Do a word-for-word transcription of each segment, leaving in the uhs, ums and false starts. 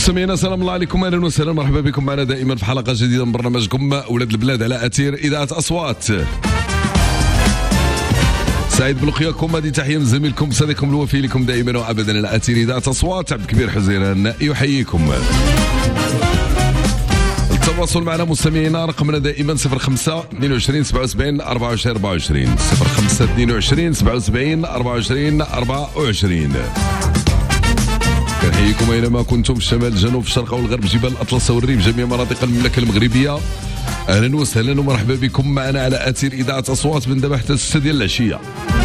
مستمعينا سلام الله عليكم، اهلا وسهلا، مرحبا بكم معنا دائما في حلقه جديده من برنامجكم اولاد البلاد على اثير اذاعه اصوات. سعيد بلقياكم، هذه تحيه من زميلكم صديقكم الوفي لكم دائما وابدا على اثير اذاعه اصوات. عبد الكبير حزيران يحييكم. التواصل معنا مستمعينا رقمنا دائما صفر خمسة اثنين وعشرين سبعة وسبعين أربعة وعشرين أربعة وعشرين صفر خمسة اثنين وعشرين سبعة وسبعين أربعة وعشرين أربعة وعشرين. كنحييكم اينما كنتم في الشمال الجنوب في الشرق والغرب جبال الاطلس والريف جميع مناطق المملكه المغربيه. اهلا وسهلا ومرحبا بكم معنا على اثير اذاعه اصوات من دابا حتى ستة ديال العشيه.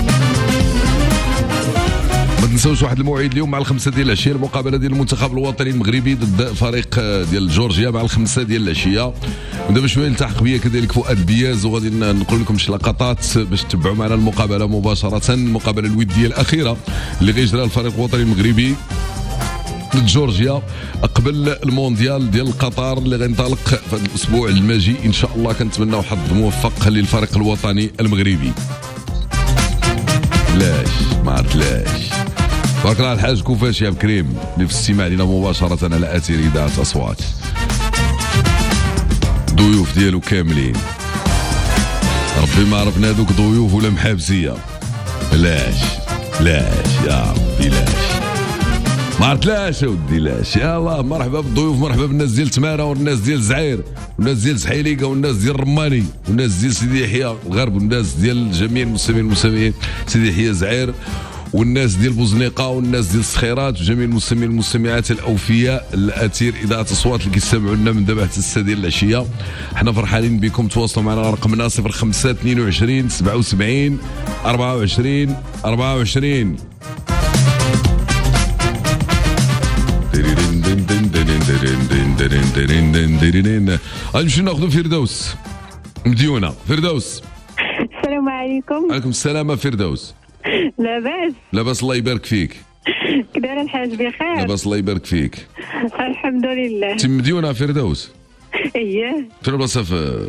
ما تنساوش واحد الموعد اليوم مع الخمسة ديال العشيه، المقابله ديال المنتخب الوطني المغربي ضد فريق ديال جورجيا مع الخمسة ديال العشيه. ودابا شويه يلتحق بيا كذلك فؤاد بياز وغادي نقول لكم شي لقطات باش تتبعوا معنا المقابله مباشره، المقابله الوديه الاخيره اللي غيجريها الفريق الوطني المغربي ضد جورجيا قبل المونديال ديال قطر اللي غينطلق في هذا الاسبوع الماجي ان شاء الله. كنتمناو حظ موفق للفريق الوطني المغربي. لاش ما عرفتلاش بارك الله الحاج كوفاش يا بكريم اللي في الاستماع لنا مباشره على اثير اذاعه اصوات. ضيوف ديالو كاملين، ربي ما عرفنا هذوك ضيوف ولا محابسيه. لاش لاش يا ربي لاش ما عرفتلاش اودي لاش. يلاه مرحبا بالضيوف، مرحبا بالناس ديال تماره والناس ديال زعير والناس ديال سحيليكا والناس ديال الرماني والناس ديال سيدي يحيى الغرب والناس ديال جميع المستمعين المستمعين سيدي يحيى زعير والناس ديال بوزنيقه والناس ديال الصخيرات وجميع المستمعين المستمعات الاوفياء الاثير اذاعه اصوات اللي كيستمعوا لنا من دابا حتى ستة ديال العشيه. حنا فرحانين بكم. تواصلوا معنا رقمنا صفر خمسة اثنين وعشرين سبعة وسبعين أربعة وعشرين أربعة وعشرين. غنمشيو ناخذوا فردوس مديونه. فردوس السلام عليكم. عليكم السلام فردوس. لاباس؟ لاباس الله يبارك فيك. كداير الحاج بخير؟ لاباس الله يبارك فيك. الحمد لله. انت مديونه فردوس؟ اييه. فين البلاصه؟ في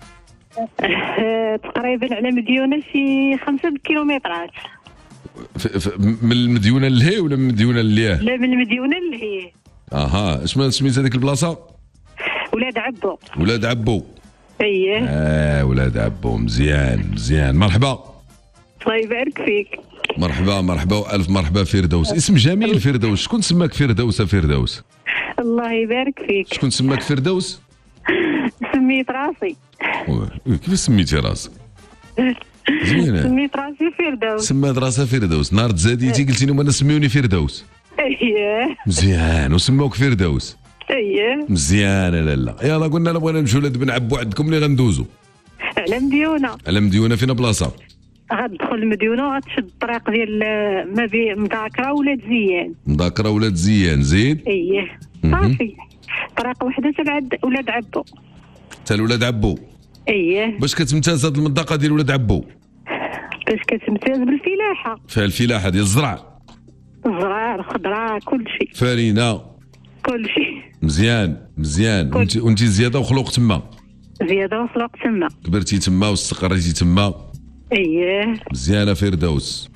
تقريبا على مديونه شي خمسة كيلومترات. من المديونه لهي ولا من المديونه للياه؟ لا من المديونه لهي. اها اش سميت هذيك البلاصه؟ ولاد عبو. ولاد عبو. اييه. اه ولاد عبو. مزيان مزيان. مرحبا. الله يبارك فيك. مرحبا مرحبا والف مرحبا فردوس. اسم جميل فردوس. شكون سماك فردوس فردوس؟ الله يبارك فيك. شكون سماك فردوس؟ سميت راسي. كيف سميتي راسك؟ زوينه. سميت راسي فردوس. سمات راسها فردوس. نهار تزاديتي قلتي لهم انا سميوني فردوس. اييه. مزيان. وسموك فردوس. اييه. مزيان. لا لا يلا قلنا لا بغينا نمشيو لاد بن عبو عندكم اللي غندوزو على مديونه. على مديونه فين بلاصه؟ غتدخل المديونه وغتشد الطريق ديال ما بين مذاكره ولاد زيان. مذاكره ولاد زيان. زيد. اييه صافي. طريق وحده تبعد ولاد عبو. حتى ولاد عبو. اييه. باش كتمتاز هذه المنطقه ديال ولاد عبو؟ باش كتمتاز بالفلاحه. فيها الفلاحه ديال الزرع. الزرع الخضراء كل شيء. فرينه. كل شيء. مزيان مزيان. وانت وانت زياده وخلوق تما؟ زياده وخلوق تما. كبرتي تما واستقريتي تما؟ اييه. مزيانه فردوس.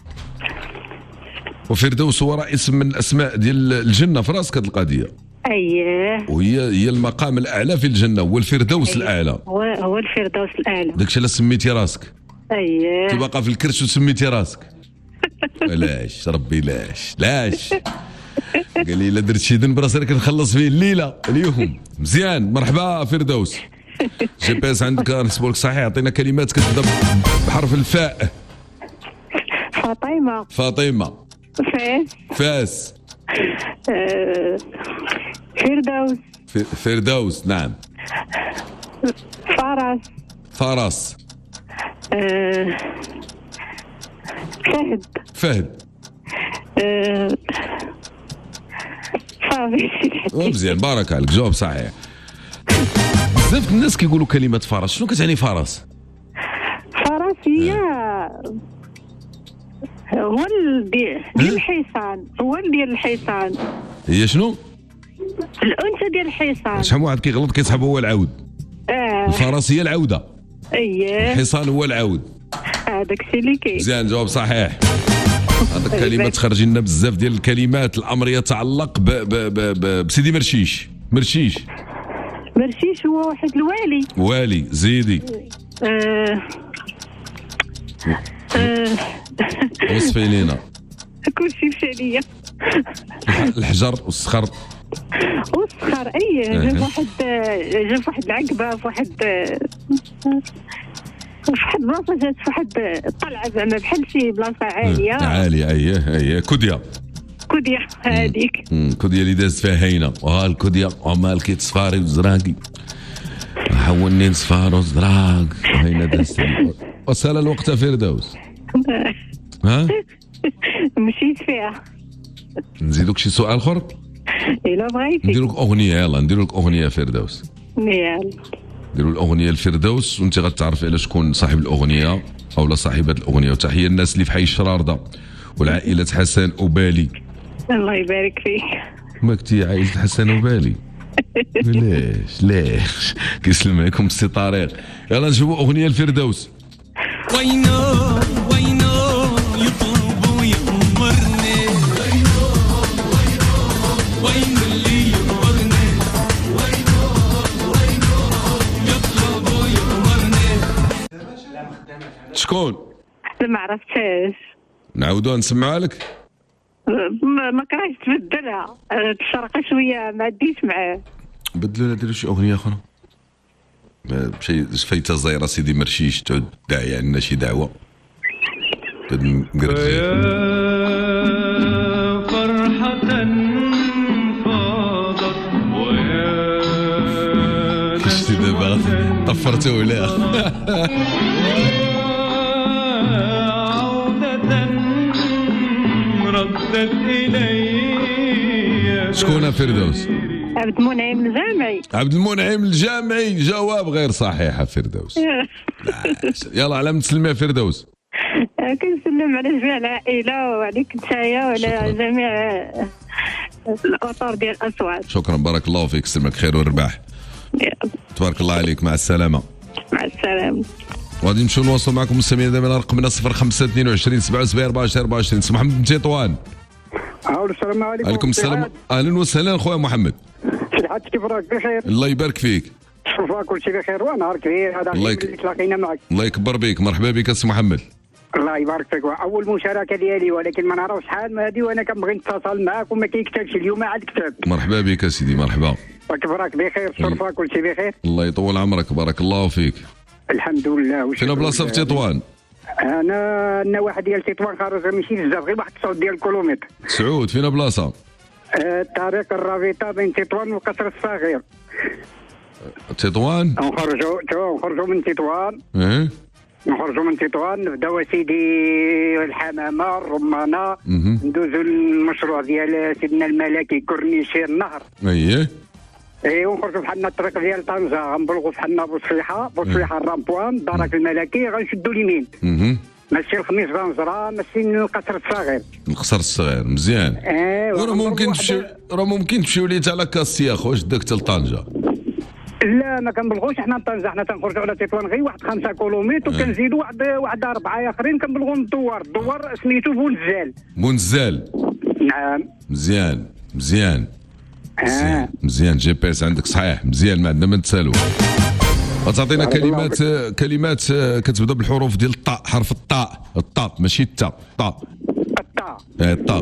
وفردوس هو راه اسم من الاسماء ديال الجنه في راسك هذه القضيه. اييه. وهي هي المقام الاعلى في الجنه، هو الفردوس. أيه. الاعلى هو هو الفردوس الاعلى. داكشي علاش سميتي راسك. اييه. انت باقا في الكرش وسميتي راسك. لاش ربي لاش لاش قال لي الا درت شي ذنب راسي كنخلص فيه الليله اليوم. مزيان. مرحبا فردوس. جي بي اس عندك نحسبوا لك صحيح. عطينا كلمات كتبدا بحرف الفاء. فاطمه. فاطمه. فاس. فاس. أه... فردوس. فردوس. نعم. فرس. فرس. أه... فهد. فهد. أه... صافي. مزيان بارك عليك. جواب صحيح. بزاف الناس كيقولوا كلمه فرس. شنو كتعني فرس؟ فرس هي هو ديال الحصان. هو ديال الحصان. هي شنو؟ الانثى ديال الحصان. شحال واحد كيغلط كيسحب هو العود. اه الفرس هي العوده. اييه. الحصان هو العود. هذاك الشيء اللي كاين. مزيان. جواب صحيح. هذا الكلمه تخرج لنا بزاف ديال الكلمات. الامر يتعلق ب ب ب ب بسيدي مرشيش. مرشيش مرشيش هو واحد الوالي. والي زيدي. آه آه وصفي لينا. كلشي مشى ليا. الحجر والصخر والصخر. اي جاب واحد جاب واحد العقبه في واحد في واحد البلاصه، جات في واحد الطلعه زعما بحال شي بلاصه عاليه. عاليه. اييه اييه كوديا. كوديا هذيك. كوديا اللي دازت فيها هينه. وها الكوديا ومال كيت صفاري وزراقي حولني صفار وزراق هينه دازت. وسال الوقت فردوس. ها مشيت فيها. نزيدوك شي سؤال اخر؟ الا بغيتي نديرو لك اغنيه. يلا نديرو لك اغنيه فردوس. يلا نديرو الاغنيه لفردوس وانت غتعرفي على شكون صاحب الاغنيه او لا صاحبه الاغنيه. وتحيه الناس اللي في حي الشرارده والعائله حسن وبالي. الله يبارك فيك. ما كنتي عائله حسن وبالي؟ ليش ليش كيسلم عليكم السي طارق. يلا نجيبوا اغنيه لفردوس. وينو وينو يطلب ويأمرني. وينو وينو وينو اللي يأمرني. وينو وينو يطلب ويأمرني. شكون؟ ما عرفتهاش. نعاودوها نسمعها لك. ما, ما كرهتش تبدلها. تشرقه شويه ما عديش معاه. بدلوا لها ديروا شي اغنيه اخرى. شي فايته زايره سيدي مرشيش تعود داعيه عندنا شي دعوه. نقرب يا فرحة فاضت ويا شتي دابا طفرته ولا عودة ردت إلي. شكون فردوس؟ عبد المنعم الجامعي. عبد المنعم الجامعي. جواب غير صحيح فردوس. يلا على من تسلمي فردوس. كنسلم على جميع العائله وعليك نتايا وعلى جميع الاطر ديال الاصوات. شكرا بارك الله فيك. سلمك خير والرباح. تبارك الله عليك. مع السلامه. مع السلامه. وغادي نمشيو نواصلوا معكم مستمعينا دائما رقمنا صفر خمسة اثنين وعشرين سبعة وسبعين أربعة وعشرين أربعة وعشرين. سي محمد بن تطوان. السلام عليكم. عليكم السلام. اهلا وسهلا خويا محمد. صحتك كيف راك؟ بخير الله يبارك فيك. شوفا كل شيء بخير ونهار كبير. هذا الله يك... اللي تلاقينا معك. الله يكبر بك. مرحبا بك سي محمد. الله يبارك فيك. اول مشاركه ديالي ولكن ما نعرفش شحال من هذه وانا كنبغي نتصل معك وما كيكتبش. اليوم عاد كتب. مرحبا بك سيدي. مرحبا. كيف راك؟ بخير. شوفا كل شيء بخير. الله يطول عمرك. بارك الله فيك. الحمد لله. فين بلاصه في تطوان؟ انا النواحي ديال تطوان خارج ماشي بزاف غير واحد تسعود ديال الكيلومتر. سعود فين بلاصه؟ الطريق الرابطه بين تطوان والقصر الصغير. تطوان؟ نخرجوا نخرجوا من تطوان. ايه نخرجوا من تطوان نبداو سيدي الحمامه الرمانه. ندوزوا المشروع ديال سيدنا الملكي كورنيشي النهر. اييه اي ونخرجوا بحالنا الطريق ديال طنجه غنبلغوا بحالنا بوصفيحه بوصفيحه الرامبوان دارك الملكي غنشدوا اليمين. ماشي الخميس غنزرا ماشي القصر الصغير. القصر الصغير مزيان. ايوا راه ممكن تمشيو راه ممكن تمشيو ليه حتى على كاستياخ. واش داك حتى لطنجه؟ لا ما كنبلغوش حنا لطنجه. حنا تنخرجوا على تطوان غير واحد خمسة كيلومتر وكنزيدوا واحد واحد أربعة اخرين كنبلغوا للدوار. الدوار سميتو بونزال. بونزال نعم. مزيان مزيان مزيان آه. مزيان. جي بي اس عندك صحيح مزيان. ما عندنا ما نتسالوا. غتعطينا كلمات كلمات كتبدا بالحروف ديال الطاء. حرف الطاء. الطاء ماشي التاء. الطاء. الطاء. ايه الطاء.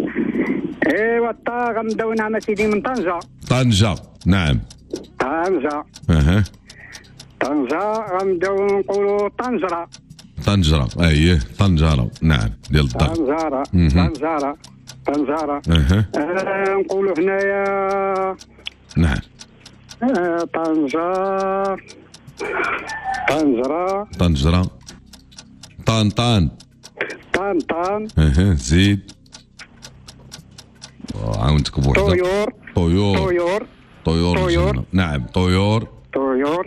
ايوا الطاء غنبداو نعم سيدي من طنجه. طنجه نعم. طنجه. اها طنجه غنبداو نقولوا طنجره. طنجره. اييه طنجره نعم ديال الطاء. طنجره. طنجره. طنجره. اها آه نقولوا هنايا نعم. آه طنجه. طنجره. طنجره. طان طان. طان طان. اها زيد. عاونتك بوحده. طيور. طيور. طيور. طيور. طيور. نعم طيور. طيور.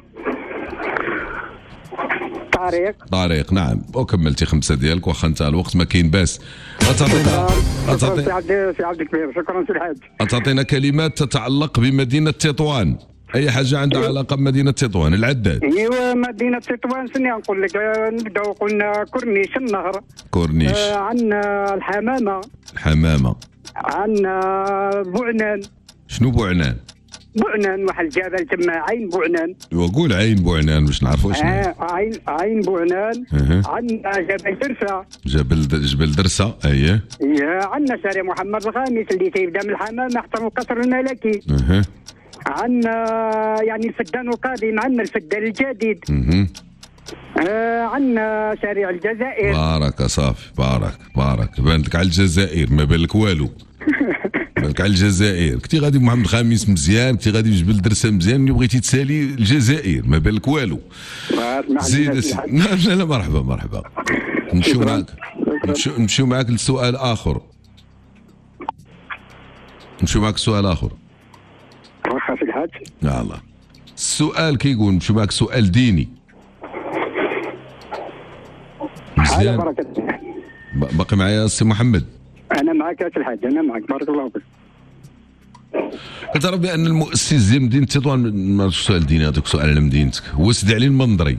طريق. طريق نعم. وكملتي خمسه ديالك واخا انتهى الوقت ما كاين باس. غتعطينا شكرا سي عبد سي عبد الكبير. شكرا سي الحاج. غتعطينا كلمات تتعلق بمدينه تطوان. اي حاجه عندها علاقه بمدينه تطوان العداد. ايوا مدينه تطوان سني نقول لك آه، نبداو قلنا كورنيش النهر. كورنيش. آه عندنا الحمامه. الحمامه. عندنا بوعنان. شنو بوعنان؟ بوعنان واحد الجبل تما عين بوعنان. وقول عين بوعنان باش نعرفوا شنو. آه عين عين بوعنان. أه. عندنا جبل درسه. جبل جبل درسه اييه. يا عندنا شارع محمد الخامس اللي تيبدا من الحمامه حتى القصر الملكي. اها. عندنا يعني الفدان القادم، عندنا الفدان الجديد. اها. آه عندنا شارع الجزائر. بارك صافي بارك بارك بان لك على الجزائر ما بان لك والو. بان لك على الجزائر كنتي غادي محمد الخامس مزيان، كنتي غادي جبل درسه مزيان، ملي بغيتي تسالي الجزائر ما بان لك والو. زيد لا لا لا مرحبا مرحبا. نمشيو معاك نمشيو نمشيو معاك لسؤال اخر. نمشيو معاك لسؤال اخر. واخا في الحاج. يا الله. السؤال كيقول نمشيو معاك سؤال ديني. على مزيان. بركه الله. ب- باقي معايا السي محمد. انا معك يا الحاج، انا معك بارك الله فيك. كتعرف بان المؤسس ديال مدينه تطوان ما عرفتش سؤال ديني هذاك سؤال على مدينتك هو سيدي علي المنظري،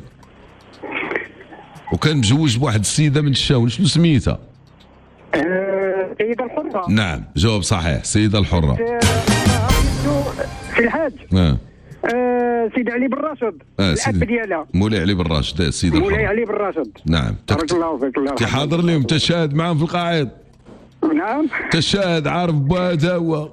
وكان متزوج بواحد السيده من الشاون، شنو سميتها؟ آه، السيده الحره. نعم جواب صحيح، السيده الحره. آه، في الحاج. اه آه، سيدي علي بن راشد. آه، الاب سيدي. ديالها مولاي علي بن راشد السيده مولاي الحره. علي بن راشد. نعم. بارك الله فيك. الله انت حاضر لهم تشاهد معاهم في القاعد. نعم. تشاهد عارف بهذا هو.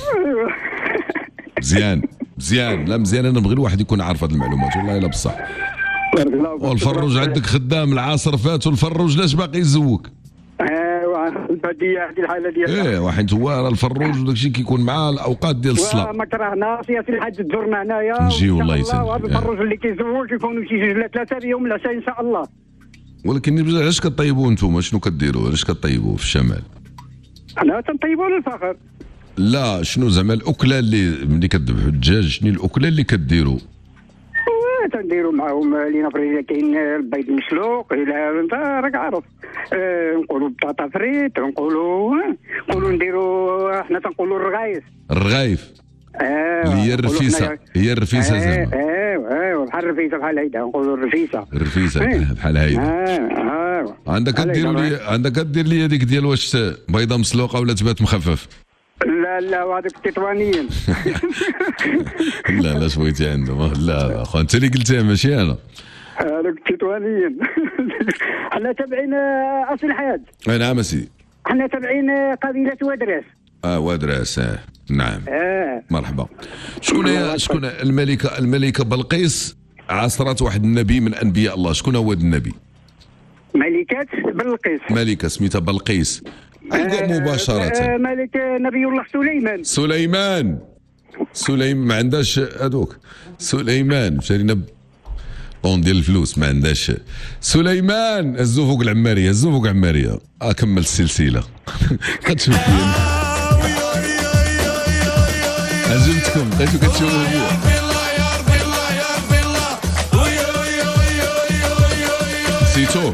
مزيان مزيان لا مزيان، انا نبغي الواحد يكون عارف هذه المعلومات والله الا بصح. بارك الله فيك. والفروج عندك خدام العصر فات، والفروج لاش باقي يزوق؟ ايوا الباديه هذه الحاله ديالها. ايه واحد هو راه الفروج وداك الشيء كيكون معاه الاوقات ديال الصلاه. وما كرهناش يا سي الحاج تزورنا هنايا. نجي والله يسلمك. وهذا الفروج اللي كيزوج يكونوا شي جوج ولا ثلاثه اليوم العشاء ان شاء الله. ولكن علاش كطيبوا انتم؟ شنو كديروا؟ علاش كطيبوا في الشمال؟ حنا تنطيبوا للفخر. لا شنو زعما الاكله اللي ملي كذبحوا الدجاج، شنو الاكله اللي كديروا؟ تنديروا معاهم لينا فريزه كاين البيض مسلوق، الى انت راك عارف. آه نقولوا بطاطا فريت، نقولوا نقولوا نديروا حنا تنقولوا الرغايف. الرغايف. اه اللي هي الرفيسه، هي الرفيسه زعما. ايوا ايوا بحال الرفيسه بحال هيدا نقولوا الرفيسه. الرفيسه إيه. بحال هيدا. اه اه عندك كديروا لي عندك كدير لي هذيك ديال واش بيضه مسلوقه ولا تبات مخفف؟ لا لا وهذوك التطوانيين. لا لا شويتي عندهم. لا لا اخو انت اللي قلتيها ماشي انا. هذوك التطوانيين. حنا تابعين اصل الحياه. نعم سيدي. حنا تابعين قبيله ودراس. اه ودراس اه نعم. اه مرحبا. شكون هي شكون الملكه الملكه بلقيس عاصرت واحد النبي من انبياء الله، شكون هو هذا النبي؟ ملكات بلقيس. ملكه سميتها بلقيس. أيوة مباشرة. آه ملك نبي الله سليمان. سليمان. سليمان ما عندهاش هذوك. سليمان شرينا طون ديال الفلوس ما عندهاش. سليمان هزو فوق العماريه، هزو فوق العماريه. اه كمل السلسله. كتشوف فين عجبتكم بقيتو كتشوفوا فيا. نسيتوه.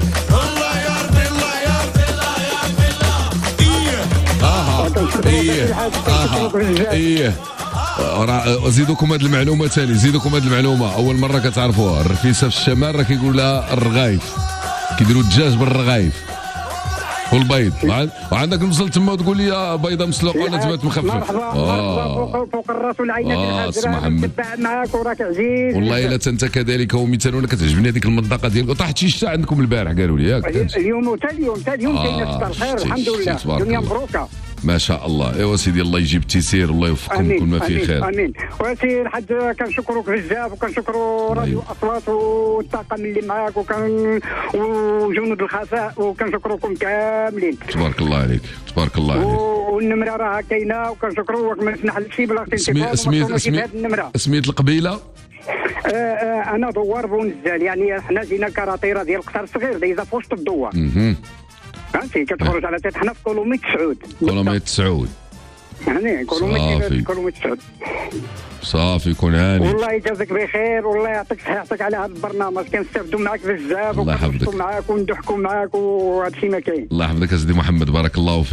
اها ايه اها ايه راه زيدوكم هذه المعلومه ثاني، زيدوكم هذه المعلومه اول مره كتعرفوها. الرفيسه في الشمال راه كيقول لها الرغايف، كيديروا الدجاج بالرغايف والبيض. وعندك نوصل تما وتقول لي بيضه مسلوقه ولا تبات مخفف. مرحبا مرحبا فوق الراس والعينات. اه سي محمد معاك وراك عزيز والله الا انت كذلك ومثال. وانا كتعجبني هذيك المنطقه ديالك. طاحت شي شتا عندكم البارح قالوا لي ياك؟ اليوم وتا اليوم تا اليوم كاين ستار الخير الحمد لله. الدنيا مبروكه ما شاء الله. ايوا سيدي الله يجيب التيسير والله يوفقكم كل ما فيه خير. امين. وسي الحاج كنشكروك بزاف وكنشكروا راديو اصوات والطاقم اللي معاك وكان وجنود الخفاء وكنشكروكم كاملين. تبارك الله عليك تبارك الله عليك. والنمره راها كاينه وكنشكروك ما نسمح لك شي بلا سميت سميت سميت القبيله. آه آه انا دوار بونزال، يعني حنا جينا كراطيره ديال القصر الصغير دايزه في وسط الدوار. اها فهمتي كتخرج على حنا في كولوميت سعود. كولوميت سعود يعني كولوميت كولوميت سعود. صافي يكون هاني. والله يجازيك بخير والله يعطيك صحتك على هذا البرنامج. كنستافدوا معاك بزاف الله يحفظك وكنضحكوا معاك وندحكوا معاك وهذا الشيء ما كاين. الله يحفظك يا سيدي محمد بارك الله فيك.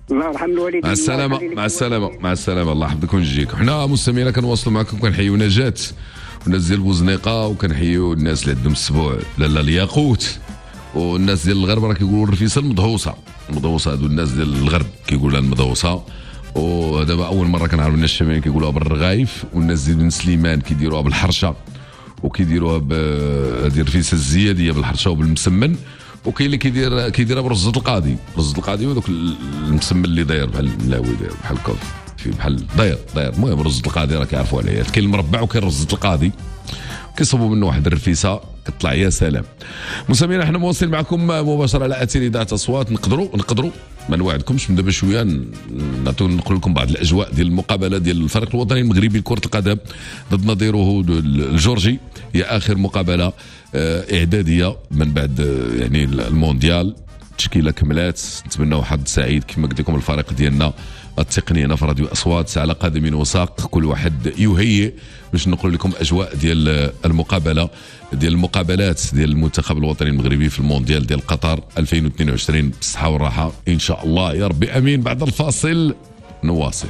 الله يرحم الوالدين. مع السلامه مع السلامه مع السلامه الله يحفظك ونجيك. حنا مستمعينا كنواصلوا معكم كنحيوا نجاة والناس ديال بوزنيقه وكنحيوا الناس اللي عندهم السبوع لالا الياقوت والناس ديال الغرب راه كيقولوا الرفيسه المدهوسه المدهوسه هادو الناس ديال الغرب كيقولوا المدهوسه ودابا اول مره كنعرف الناس الشماليين كيقولوها بالرغايف والناس ديال بن سليمان كيديروها بالحرشه وكيديروها بهذه الرفيسه الزياديه بالحرشه وبالمسمن وكاين اللي كيدير كيديرها برزة القاضي رزة القاضي ودوك المسمن اللي داير بحال الملاوي داير بحال كوف في بحال داير داير المهم رزة القاضي راه كيعرفوا عليها كاين المربع وكاين رزة القاضي كيصوبوا منه واحد الرفيسه كطلع يا سلام. مستمعينا حنا مواصلين معكم مباشره على اثير اذاعه اصوات. نقدروا نقدروا ما نوعدكمش من دابا شويه نعطيو نقول لكم بعض الاجواء ديال المقابله ديال الفريق الوطني المغربي لكره القدم ضد نظيره الجورجي. هي اخر مقابله اعداديه من بعد يعني المونديال. التشكيله كملات نتمنوا حظ سعيد كما قلت لكم الفريق ديالنا التقني هنا في راديو اصوات على قدم وساق كل واحد يهيئ باش نقول لكم اجواء ديال المقابله ديال المقابلات ديال المنتخب الوطني المغربي في المونديال ديال قطر ألفين واثنين وعشرين بالصحه والراحه ان شاء الله يا ربي امين. بعد الفاصل نواصل.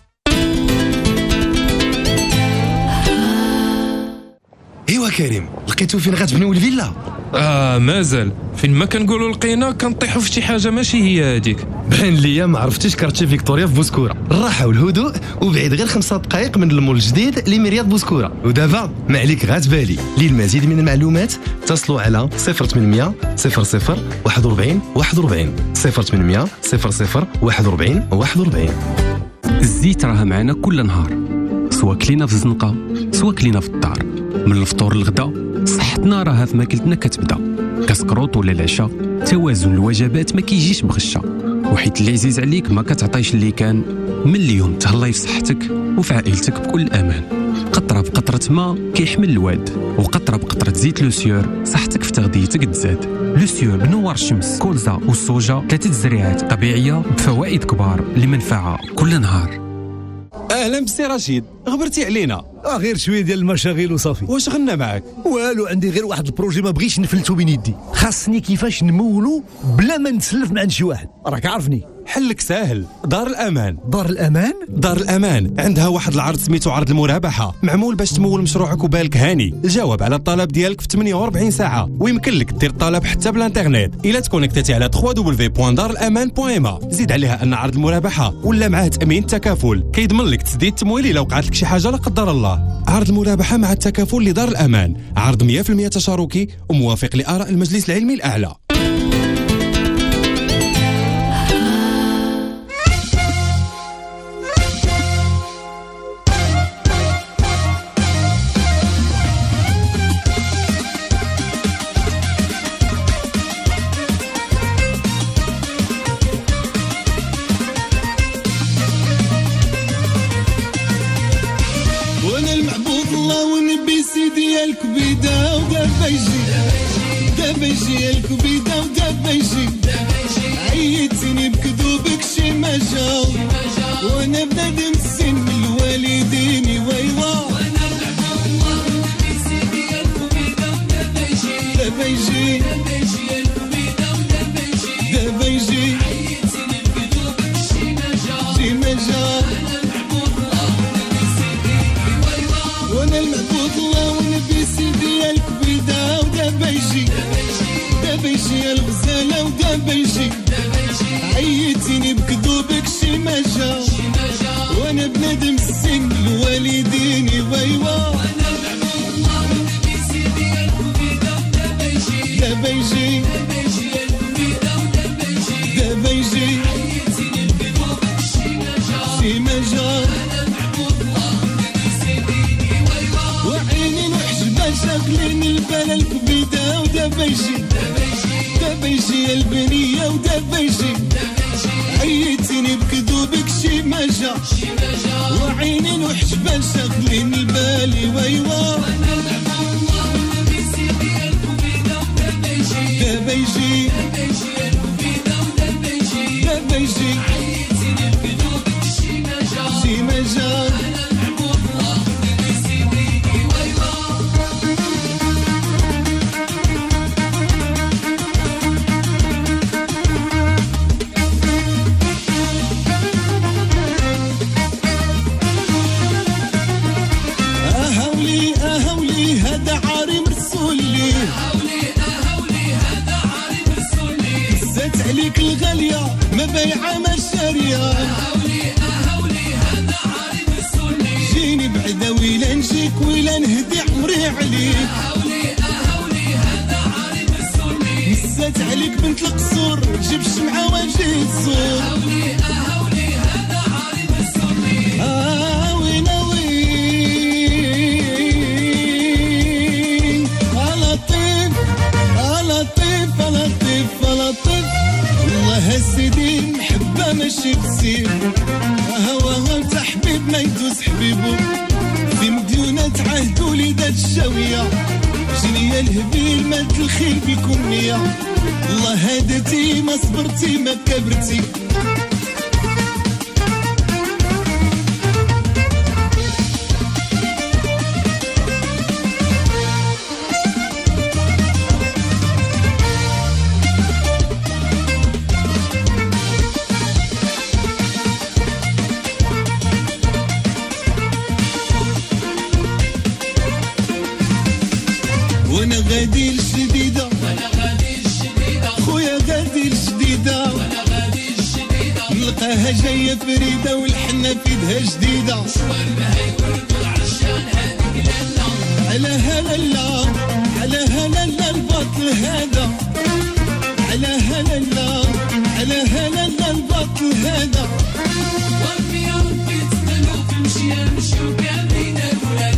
ايوا كريم لقيتو فين غتبنيو الفيلا؟ اه مازال فين ما كنقولوا لقينا كنطيحوا في شي حاجه ماشي هي هذيك. بان ليا ما عرفتيش كارتي فيكتوريا في بوسكوره الراحه والهدوء وبعيد غير خمسة دقائق من المول الجديد لمرياض بوسكوره. ودابا ما عليك غتبالي للمزيد من المعلومات اتصلوا على صفر ثمانمية صفر صفر واحد وأربعين واحد وأربعين صفر ثمانمية صفر صفر واحد وأربعين واحد وأربعين. الزيت راه معنا كل نهار سواء كلينا في الزنقه سواء كلينا في الدار. من الفطور للغدا صحتنا راها في ماكلتنا كتبدا كسكروط ولا العشاء. توازن الوجبات ما كيجيش بغشة وحيت اللي عزيز عليك ما كتعطيش اللي كان. من اليوم تهلاي في صحتك وفي عائلتك بكل امان. قطره بقطره ما كيحمل الواد وقطره بقطره زيت لو سيور صحتك في تغذيتك تزاد. لو سيور بنوار الشمس كولزا والصوجا ثلاثه تزريعات طبيعيه بفوائد كبار لمنفعه كل نهار. اهلا بسي رشيد غبرتي علينا. اه غير شويه ديال المشاغل وصافي. واش غنى معاك؟ والو عندي غير واحد البروجي ما بغيتش نفلتو بين يدي. خاصني كيفاش نمولو بلا ما نتسلف مع شي واحد راك عارفني. حلك ساهل. دار الامان. دار الامان دار الامان عندها واحد العرض سميتو عرض المرابحه معمول باش تمول مشروعك وبالك هاني. الجواب على الطلب ديالك في ثمانية وأربعين ساعه ويمكن لك دير الطلب حتى بالانترنت الا تكونيكتيتي على دبليو دبليو دبليو بوان دار الامان بوان ام. زيد عليها ان عرض المرابحه ولا معاه تامين التكافل كيضمن لك تسديد التمويل الا وقعت لك شي حاجه لا قدر الله. عرض المرابحه مع التكافل لدار الامان عرض مية بالمية تشاركي وموافق لاراء المجلس العلمي الاعلى. الكبيدة ودابا يجي دابا يجي الكبيدة ودابا يجي عيتني بكذوبك شي ما جا وانا بنادم السن الوالدين ويوا دابا يجي دابا يجي شي ما جا وانا المعبود الله ونبي سيدي الكبيدة ودابا يجي دابا يجي الغزالة ودابا يجي عيتيني بكذوبك شي ما جا وانا بنادم السن الوالدين ويوا دابا يجي دابا يجي شي ما جا شاغلين البال الكبيدة ودابا يجي دابا يجي البنية ودابا يجي عيتيني بكذوبك شي ما جا وعينين وحجبان شاغلين البال ويوا دابا يجي دابا يجي شي ما جا فيه زات عليك الغالية ما بايعة ما شارية جيني بعدا ويلا نجيك ويلا نهدي عمري عليك نسات عليك بنت القصور جيب الشمعة واجي تزور وين وين لطيف لطيف لطيف لطيف والله سيدي محبة ماشي بسير هواها انت حبيب ما يدوز حبيبو في مديونة تعهدوا وليدات الشاوية جنيا الهبيل مات الخيل بكم نية الله هادتي ما صبرتي ما كبرتي وانا غادي الجديدة وانا غادي الجديدة خويا غادي الجديدة وانا غادي الجديدة نلقاها جاية فريدة والحنة في يدها جديدة شوالها يوردوا العشان هذيك لالا على هلالا على هلالا البطل هذا على هلالا على هلالا البطل هذا وربي يا ربي تسلو في مشيا مشيو كاملين الولاد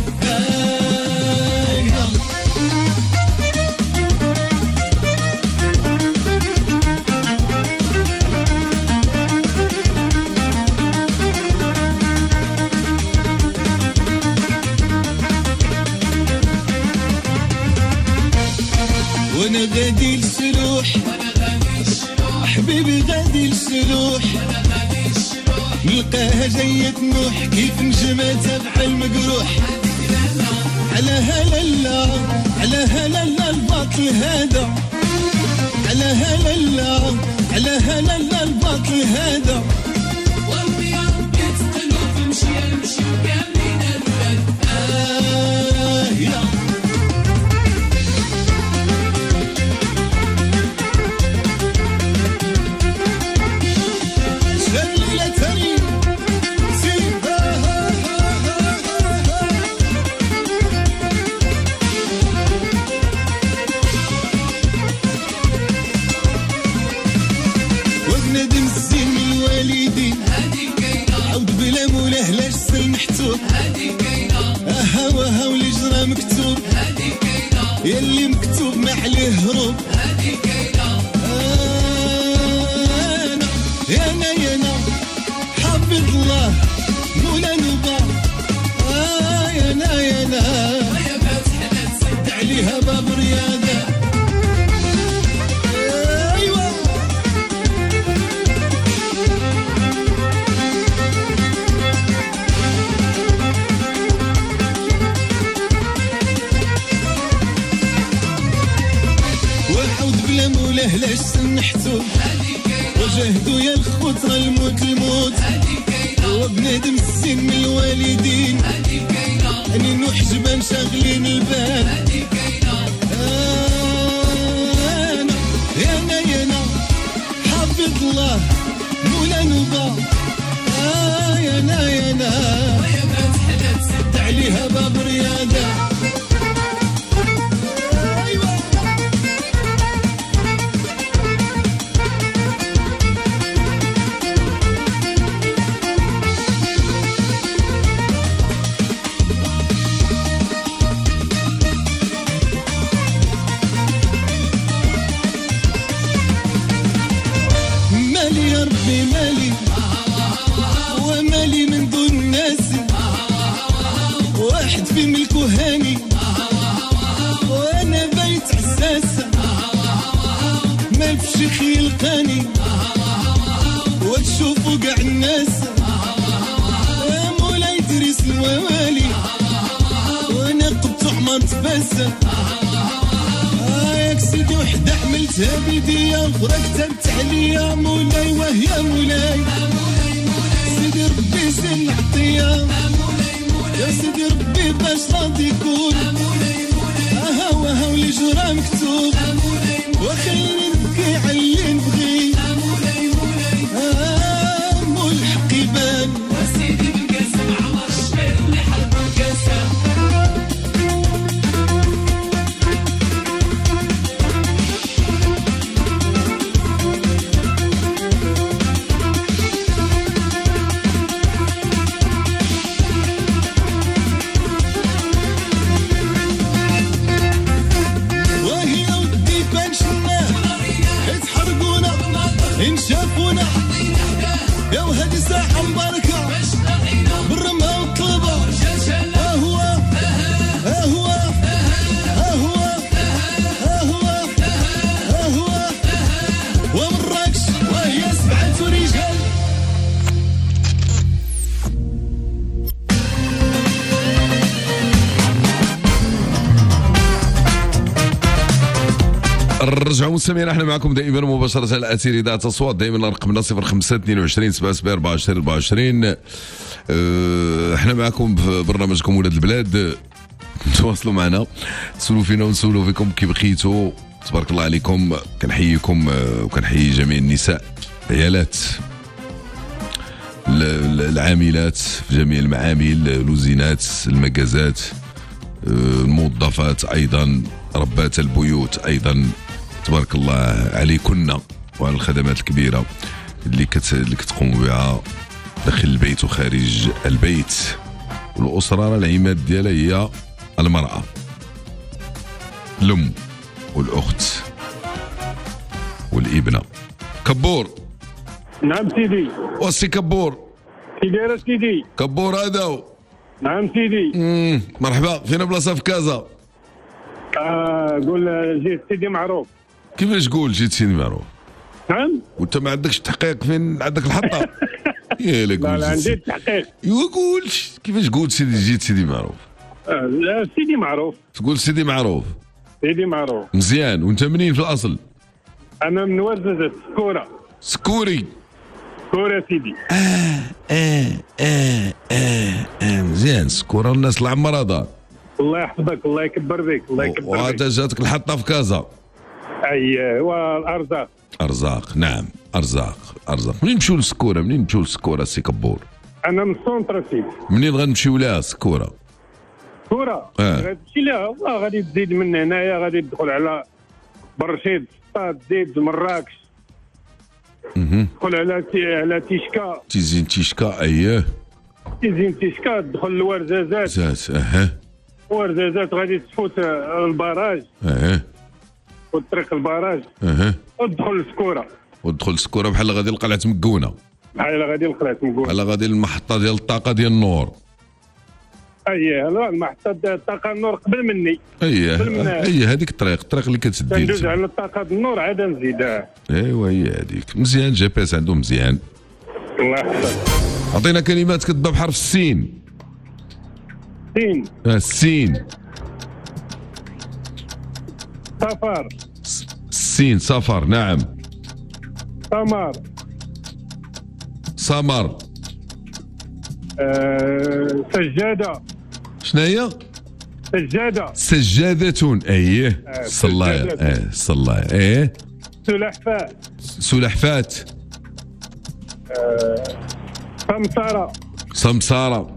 وانا غادي السلوح وانا غادي السلوح حبيبي غادي السلوح وانا غادي السلوح نلقاها جاية تنوح كيف نجمتها بحال مجروح على هلالا على هلالا الباطل هذا على هلالا على هلالا الباطل هذا وربي يا ربي تسقلو في مشيا نمشيو كاملين الولاد آه يا ندم الزين من الوالدين هادي كاينة عود بلا مولاه لاش سل محتوب هادي كاينة هواها واللي جرى مكتوب هادي كاينة يلي مكتوب ما عليه هروب هادي كاينة انا يانا يانا حافظ الله مولا نوبا آه يانا يانا يا فاتحة تسد عليها باب رياضة مولاه لاش سنحتو وجهدو يا الخطرة الموت الموت وبنادم السن من الوالدين اني نوح جبان شاغلين البال انا يانا يانا حافظ الله مولا نوبا آه يانا يانا يا فاتحة تسد عليها باب رياضة مالي يا ربي مالي ومالي من دون الناس واحد في ملكه هاني وانا بيت حساسة ما بشي خيلقاني وتشوفوا قاع الناس مولاي دريس الوالي وانا قبت حمار تباسة ياك سيدي وحدة عملتها بيديا اخرى كتبت عليا مولاي وهي مولاي سيدي ربي زين عطية يا سيدي ربي باش راضي يكون ها هو ها ولي جرى مكتوب وخير نبكي على اللي نبغي آه مول الحق يبان وسيدي بالقاسم عمر الشبير اللي حب القاسم إن شافونا يا وهدي ساحة مباركة بالرمها والطلبة أهو أهو أهو أهو أهو ومراكش وهي سبعة رجال رجعوا مستمعين، احنا معكم دائما مباشرة على اثير اذاعة اصوات. دائما رقمنا صفر خمسة اثنين وعشرين سبعة سبعة أربعة وعشرين أربعة وعشرين. اه احنا معكم في برنامجكم ولاد البلاد. تواصلوا معنا، تسولوا فينا ونسولوا فيكم كي بقيتوا. تبارك الله عليكم. كنحييكم اه وكنحيي جميع النساء، العيالات، العاملات في جميع المعامل، الوزينات، المجازات، اه الموظفات، ايضا ربات البيوت، ايضا تبارك الله عليكن وعلى الخدمات الكبيره اللي كت اللي كتقوم بها داخل البيت وخارج البيت. والاسره العماد ديالها هي المراه، الام والاخت والابنه. كبور. نعم سيدي. وسي كبور. كي داير سيدي؟ كبور هذا. نعم سيدي. امم مرحبا، فينا بلاصه في كازا؟ آه قول جيت سيدي معروف. كيفاش تقول جيت سيدي معروف؟ نعم. وانت ما عندكش تحقيق فين عندك الحطه؟ يا لا قول. لا عندي التحقيق. ايوا قولش كيفاش قول سيدي جيت سيدي معروف؟ آه سيدي معروف. تقول سيدي معروف. سيدي معروف. مزيان. وانت منين في الاصل؟ انا من ورزازات سكوره. سكوري. سكوره سيدي. اه اه اه اه, آه. مزيان. سكوره الناس العمر هذا. الله يحفظك، الله يكبر بك، الله يكبر بك. وهذا جاتك الحطه في كازا. اي والارزاق. ارزاق، نعم ارزاق ارزاق. منين نمشيو لسكوره؟ منين نمشيو لسكوره سي كبور؟ انا من السونتر سيدي. منين غنمشيو لها سكوره؟ سكوره اه غتمشي لها والله، غادي تزيد من هنايا، غادي تدخل على برشيد، سطاد، زيد، مراكش. اها. تدخل على تي... على تيشكا. تيزين تيشكا. اييه. تيزين تيشكا، تدخل لورزازات. زات. اها. ورزازات غادي تفوت البراج. اها. والطريق البراج. اها. ودخل لسكوره. ودخل سكوره بحال غادي لقلعه مكونه. بحال غادي لقلعه مكونه. بحال غادي للمحطه ديال الطاقه ديال النور. اييه المحطه ديال الطاقه النور قبل مني. اييه اييه هذيك الطريق الطريق اللي كتسدي. ندوز على الطاقه ديال النور عاد نزيدها. ايوا هي هذيك. مزيان. جي بي اس عنده مزيان. الله يحفظك. عطينا كلمات كتبدا بحرف السين. سين. اه السين. سفر. السين سفر. نعم. سمر. سمر. أه سجاده. شنو هي؟ سجاده. سجادة. اييه. آه صلاية. اه صلاية. ايه. سلحفاة. سلحفات. أه سمسارة. سمسارة.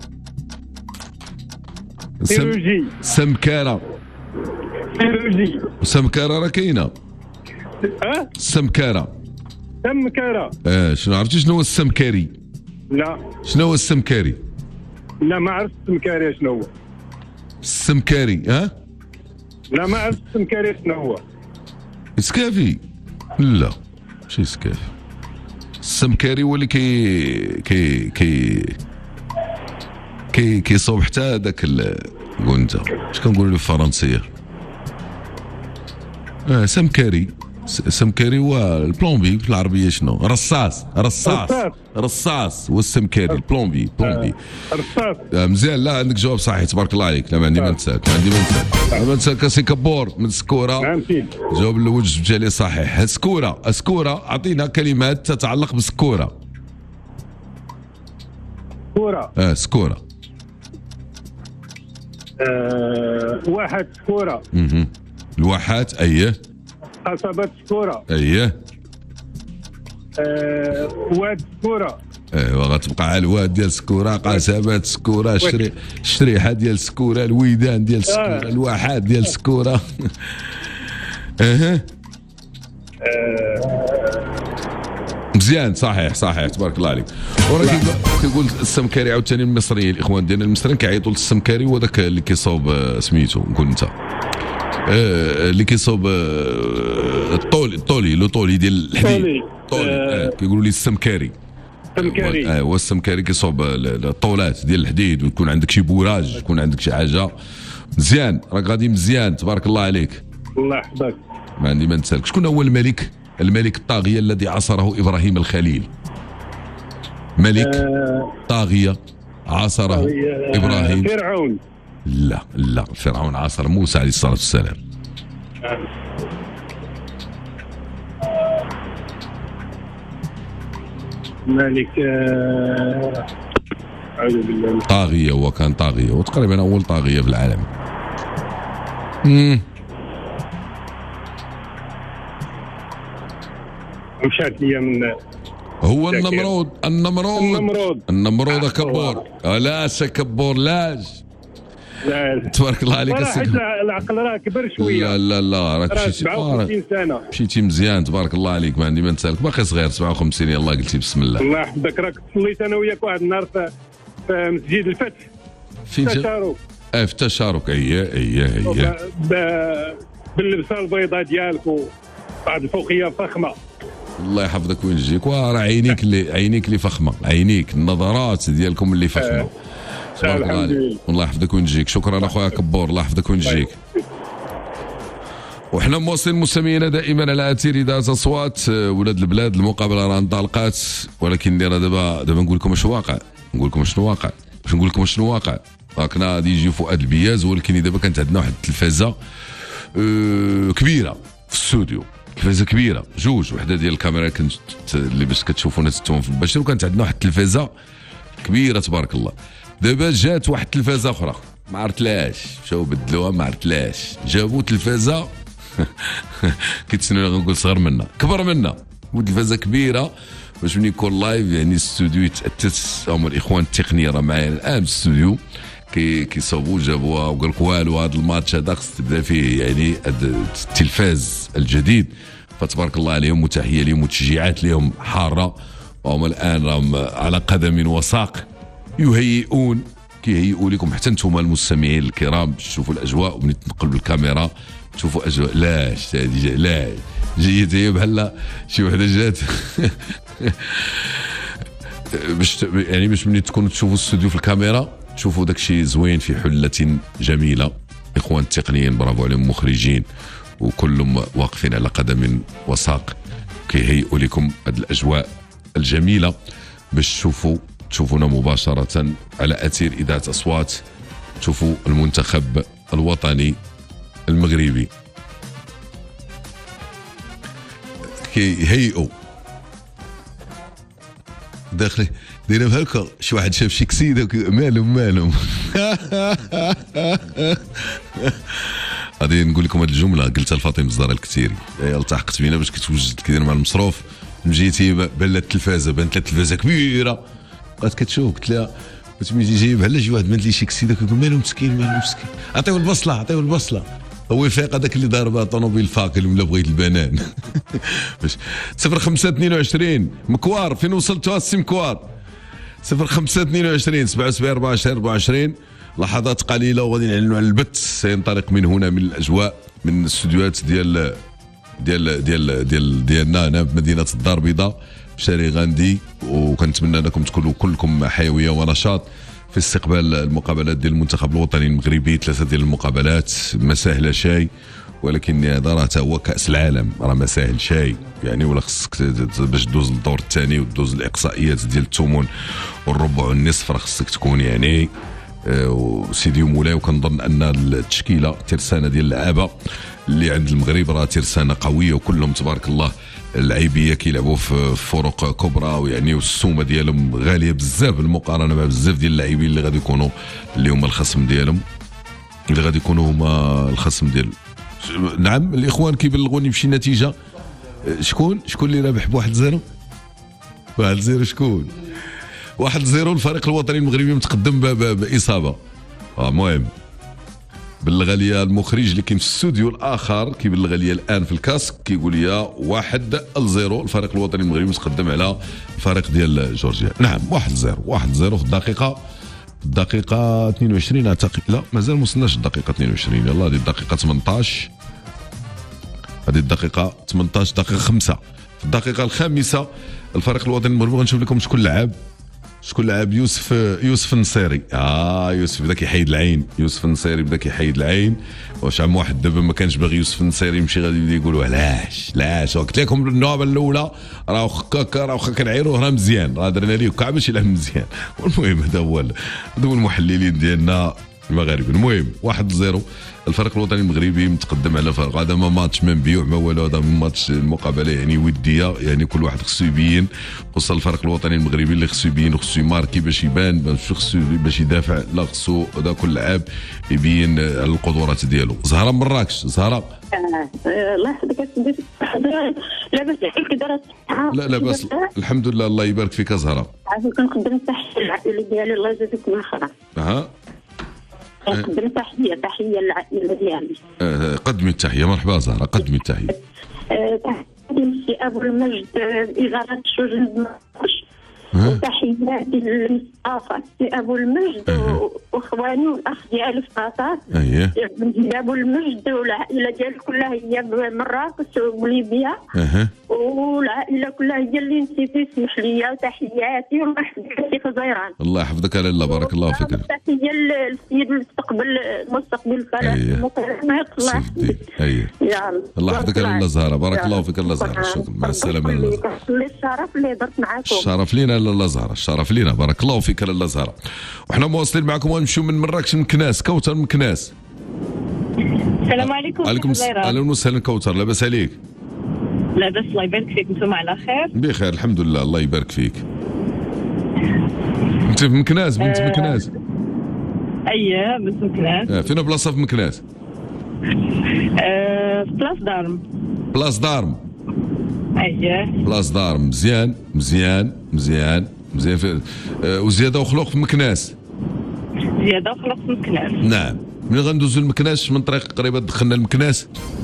سيروجي. سمكارة. سيروجي. سمكارة راه كاينة. اه سمكارة. سمكارة. اه شنو عرفتي شنو هو السمكاري؟ لا. شنو هو السمكاري؟ لا ما عرفت السمكاري شنو هو. السمكاري ها؟ لا ما عرفت السمكاري شنو هو. اسكافي؟ لا ماشي اسكافي. السمكاري هو اللي كي كي كي كي كيصوب حتى هذاك قول انت اش كنقولوا بالفرنسيه؟ اه سمكاري. سمكاري هو البلومبي في العربيه شنو؟ رصاص. رصاص. رصاص هو السمكاري. البلومبي. بلومبي. رصاص. آه مزيان. لا عندك جواب صحيح تبارك الله عليك. لا ما عندي ما نساك. ما عندي ما نساك. ما نساك سي كبور من سكوره. نعم سيدي. الجواب الاول جبت عليه صحيح. سكوره. سكوره اعطينا كلمات تتعلق بسكوره. سكوره. اه سكوره. آه واحد سكوره. اها الواحات اييه. قصبة سكورة اييه. آه واد سكورة. ايوا غتبقى على الواد ديال سكورة، قصبات سكورة، الشري الشريحة ديال سكورة، الويدان ديال سكورة، آه. الواحات ديال سكورة. اها مزيان صحيح صحيح تبارك الله عليك. وراه كيقول السمكري عاوتاني المصريين الاخوان ديالنا المصريين كيعيطوا للسمكري هو داك اللي كيصاوب سميتو نقول انت اللي كيصاوب الطولي الطولي لو طولي ديال الحديد طولي كيقولوا لي السمكري. السمكري اه هو السمكري كيصاوب الطولات ديال الحديد ويكون عندك شي بوراج يكون عندك شي حاجه. مزيان راك غادي مزيان تبارك الله عليك. الله يحفظك. ما عندي ما نسالك شكون هو الملك الملك الطاغية الذي عاصره إبراهيم الخليل؟ ملك آه طاغية عاصره آه إبراهيم. فرعون. لا لا فرعون عاصر موسى عليه الصلاة والسلام. آه. ملك آه أعوذ بالله. طاغية هو كان طاغية وتقريبا أول طاغية في العالم. امم مشات لي من هو النمرود النمرود النمرود النمرود كبور لاش كبور لاش تبارك الله عليك. العقل راه كبر شويه. لا لا لا راك مشيتي سبعة وخمسين سنه مشيتي مزيان تبارك الله عليك. ما عندي ما نسالك باقي صغير سبعة وخمسين يلاه قلتي بسم الله. الله يحفظك. راك صليت انا وياك واحد النهار في مسجد الفتح في التشارك. اه في التشارك اييه اييه اييه باللبسه البيضاء ديالك وبعد الفوقيه فخمه. الله يحفظك وين يجيك وراه عينيك اللي عينيك اللي فخمه عينيك النظرات ديالكم اللي فخمه. تبارك الله عليك والله يحفظك وين يجيك. شكرا اخويا كبور الله يحفظك وين يجيك. وحنا مواصلين مستمعينا دائما على اثير اذاعه اصوات ولاد البلاد. المقابله راه انطلقات ولكن راه دابا دابا نقول لكم اش واقع نقول لكم شنو واقع باش نقول لكم شنو واقع. راكنا غادي يجي فؤاد البياز ولكن دابا كانت عندنا واحد التلفازه أه كبيره في الاستوديو تلفازه كبيره جوج وحده ديال الكاميرا كنت اللي باش كتشوفونا نتوما في البشر وكانت عندنا واحد التلفازه كبيره تبارك الله. دابا جات واحد التلفازه اخرى ما عرفتلاش مشاو بدلوها ما عرفتلاش جابوا تلفازه كيتسنى نقول صغر منا كبر منا وتلفازه كبيره باش ملي يكون لايف يعني الاستوديو يتاسس. هما الاخوان التقنيه راه معايا الان في الاستوديو كي كيصاوبوا جابوها وقال لك والو هذا الماتش هذا خص تبدا فيه يعني التلفاز الجديد فتبارك الله عليهم وتحيه لهم وتشجيعات لهم حاره. وهم الان راهم على قدم وساق يهيئون كيهيئوا لكم حتى انتم المستمعين الكرام تشوفوا الاجواء وملي تنقلوا الكاميرا تشوفوا اجواء. لاش هذه لا جيت هي بحال شي وحده جات باش يعني باش ملي تكونوا تشوفوا الاستوديو في الكاميرا تشوفوا داك الشيء زوين في حله جميله. اخوان التقنيين برافو عليهم مخرجين وكلهم واقفين على قدم وساق كيهيئوا لكم هذه الاجواء الجميله باش تشوفوا تشوفونا مباشره على اثير اذاعه اصوات تشوفوا المنتخب الوطني المغربي كيهيئوا داخل دايره بحال هكا شي واحد شاف شي كسيده مالهم مالهم. غادي نقول لكم هذه الجمله قلتها لفاطمه الزهراء الكثيري التحقت بينا باش كتوجد كثير مع المصروف مجيتي بان التلفازه بانت التلفازه كبيره بقات كتشوف قلت لها قلت ملي جاي بحال شي واحد بانت لي شي كسيده كيقول مالهم مسكين مالهم مسكين عطيو البصله عطيو البصله. هو يفيق هذاك اللي ضاربها طوموبيل فاقل ولا بغيت البنان. صفر خمسة اثنين وعشرين مكوار فين وصلتوا السي مكوار صفر خمسة اثنين وعشرين سبعة وسبعين أربعة وعشرين أربعة وعشرين. لحظات قليله وغادي نعلنوا على البث سينطلق من هنا من الاجواء من الاستوديوهات ديال ديال ديال ديال ديالنا هنا بمدينه الدار البيضاء شاري غاندي. وكنتمنى انكم تكونوا كلكم حيويه ونشاط في استقبال المقابلات ديال المنتخب الوطني المغربي. ثلاثه ديال المقابلات ما سهله شيء ولكن هذا راه هو كاس العالم راه ما ساهل شيء يعني ولا خصك باش تدوز للدور الثاني وتدوز الاقصائيات ديال الثمن والربع والنصف راه خصك تكون يعني وسيدي ومولاي. وكنظن ان التشكيله ترسانه ديال اللعابه اللي عند المغرب راه ترسانه قويه وكلهم تبارك الله اللعيبيه كيلعبوا في فرق كبرى ويعني والسومه ديالهم غاليه بزاف بالمقارنه مع بزاف ديال اللاعبين اللي غادي يكونوا اللي هما الخصم ديالهم اللي غادي يكونوا هما الخصم ديال نعم الاخوان كيبلغوني بشي نتيجه. شكون شكون اللي رابح بواحد زيرو؟ واحد زيرو شكون؟ واحد زيرو الفريق الوطني المغربي متقدم باصابه. المهم بلغ لي المخرج اللي كاين في الاستوديو الاخر كيبلغ لي الان في الكاسك كيقول لي واحد زيرو الفريق الوطني المغربي متقدم على الفريق ديال جورجيا. نعم واحد زيرو واحد زيرو في الدقيقه الدقيقه اثنين وعشرين اعتقد. لا مازال ما وصلناش الدقيقه اثنين وعشرين. يلاه هذه الدقيقه ثمنطاش هذه الدقيقه ثمنطاش دقيقه خمسة. في الدقيقه الخامسه الفريق الوطني المغربي غنشوف لكم شكون لعب شكون لعب. يوسف يوسف النصيري. اه يوسف بدا كيحيد العين. يوسف النصيري بدا كيحيد العين. واش عام واحد دابا ما كانش باغي يوسف النصيري يمشي غادي يبدا يقولوا علاش علاش قلت لكم النوبه الاولى راه واخا راه واخا كنعيروه راه مزيان راه درنا ليه كاع باش يلعب مزيان. والمهم هذا هو هذا هو المحللين ديالنا المغاربه. المهم واحد زيرو الفريق الوطني المغربي متقدم على فريق. هذا ما ماتش ما مبيوع ما والو. هذا ماتش المقابله يعني وديه يعني كل واحد خصو يبين خصوصا الفريق الوطني المغربي اللي خصو يبين خصو يماركي باش يبان باش خصو باش يدافع. لا خصو هذا كل لاعب يبين على القدرات ديالو. زهره مراكش. زهره الله يحفظك سيدي. لاباس عليك دارت. لا لاباس الحمد لله الله يبارك فيك زهره. عافاك كنقدم تحيه للعائله ديالي الله يجازيك من خير. اها نقدم تحيه تحيه للعائله ديالي. أه قدمي التحيه. مرحبا زهره قدمي التحيه. أه تحياتي للسي ابو المجد اداره شجن بمرش. وتحياتي للمصطفى السي ابو المجد أه. واخواني والاخ ديالي في قطر. اييه ابو المجد والعائله ديالو كلها هي بمراكش وليبيا. اها والعائله كلها هي اللي نسيتي اسمح لي. وتحياتي والله يحفظك في خزيران. الله يحفظك على الله بارك الله فيك. تحيه للسيد المستقبل المستقبل الفلاح المكرمات الله يحفظك. اييه يلا الله يحفظك على الله زهره بارك الله فيك الله زهره. شكرا مع السلامه. الشرف اللي درت معاكم. الشرف لينا لاله زهره الشرف لينا بارك الله فيك لاله زهره. وحنا مواصلين معكم ونمشيو من مراكش لمكناس. كوثر مكناس. السلام عليكم. عليكم اهلا وسهلا كوثر لاباس عليك؟ لاباس الله يبارك فيك. انتم على خير؟ بخير الحمد لله الله يبارك فيك. انت في مكناس بنت أه مكناس؟ اييه بنت مكناس. آه فين بلاصه في مكناس؟ أه في بلاص دارم. بلاص دارم اييه بلاص دارم. مزيان مزيان مزيان مزيان في أه وزياده وخلوق في مكناس. زياده وخلوق في مكناس. نعم. ملي غندوزو لمكناس من طريق قريبه دخلنا لمكناس.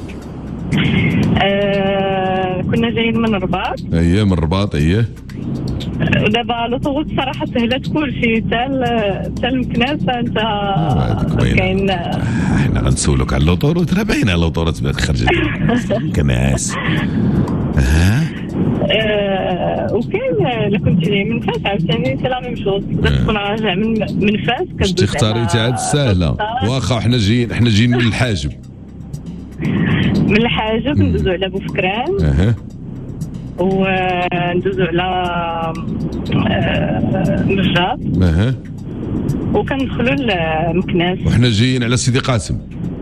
أه كنا جايين من الرباط. اييه من الرباط اييه. ودابا لوطوغوت صراحه سهلت كلشي حتى حتى المكناس. انت كاين احنا غنسولوك على اللوطوروت راه باينه اللوطوروت بغات خرجت مكناس. ها أه وكاين الا كنت جاي من فاس عاوتاني سي لا ميم شوز. تكون راجع من من فاس كدوز اختاريتي عاد ساهله. واخا حنا جايين حنا جايين من الحاجب. من الحاجب ندوزو على بوفكران. اها وندوزو على مجاب. اها وكندخلوا لمكناس. وحنا جايين على سيدي قاسم.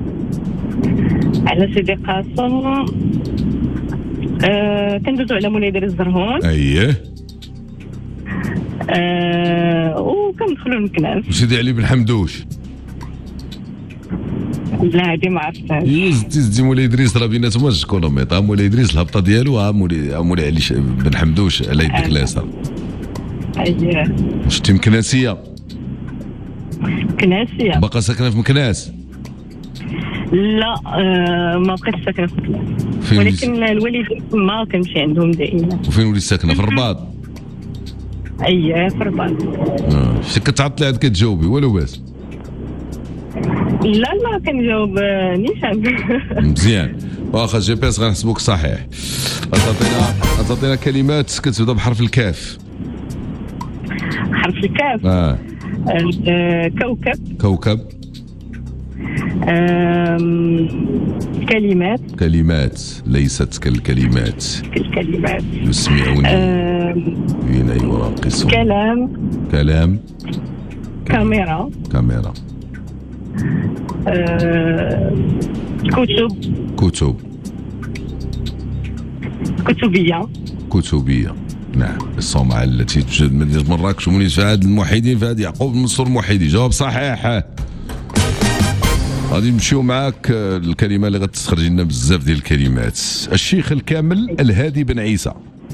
على سيدي قاسم أه كندوزو على مولاي دير الزرهون. اييه أه وكندخلوا لمكناس. وسيدي علي بن حمدوش. لا هادي ما عرفتهاش. زدتي زدتي مولاي ادريس راه بيناتهم جوج كيلومتر. مولاي ادريس الهبطه ديالو ها مولاي مولاي علي بن حمدوش على يدك اليسار. اييه شتي مكناسيه؟ مكناسيه باقا ساكنه في مكناس؟ لا أه ما بقيتش ساكنه في مكناس ولكن الوالد ما كنمشي عندهم دائما. وفين وليت ساكنه؟ في الرباط؟ اييه في الرباط. اه شتي كتعطلي عاد كتجاوبي والو باس؟ لا لا كنجاوب نيشان. مزيان واخا جي بي اس غنحسبوك صحيح. غتعطينا غتعطينا كلمات كتبدا بحرف الكاف. حرف الكاف. اه, آه. كوكب. كوكب. كلمات. كلمات ليست كالكلمات. كالكلمات. يسمعوني حين يراقصون. كلام. كلام. كاميرا. كاميرا. أه... كتب. كتب. كتبية. كتبية نعم. الصومعة التي توجد مدينة مراكش ومنيس فهد الموحدين فهد يعقوب المنصور الموحدي. جواب صحيح. غادي نمشيو معاك الكلمه اللي غتستخرج لنا بزاف ديال الكلمات. الشيخ الكامل الهادي بن عيسى.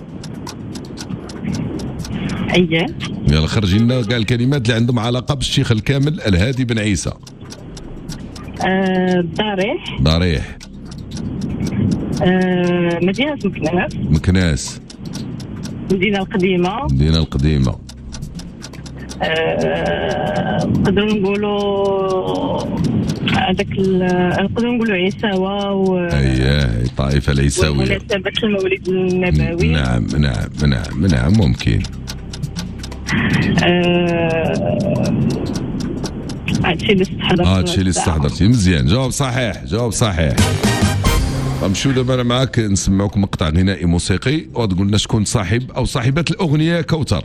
اييه يلا خرجي لنا كاع الكلمات اللي عندهم علاقه بالشيخ الكامل الهادي بن عيسى. آه ضريح. ضريح. آه مدينه مكناس. مكناس. المدينه القديمه. المدينه القديمه. آه نقدروا نقولوا هذاك نقدروا نقولوا عيساوه و اييه الطائفه العيساويه ومناسبه المولد النبوي. نعم نعم نعم نعم ممكن. هادشي اللي استحضرت. هادشي اللي استحضرتي مزيان. جواب صحيح جواب صحيح. غنمشيو دابا انا معاك نسمعوك مقطع غنائي موسيقي وتقول لنا شكون صاحب او صاحبة الاغنيه كوثر.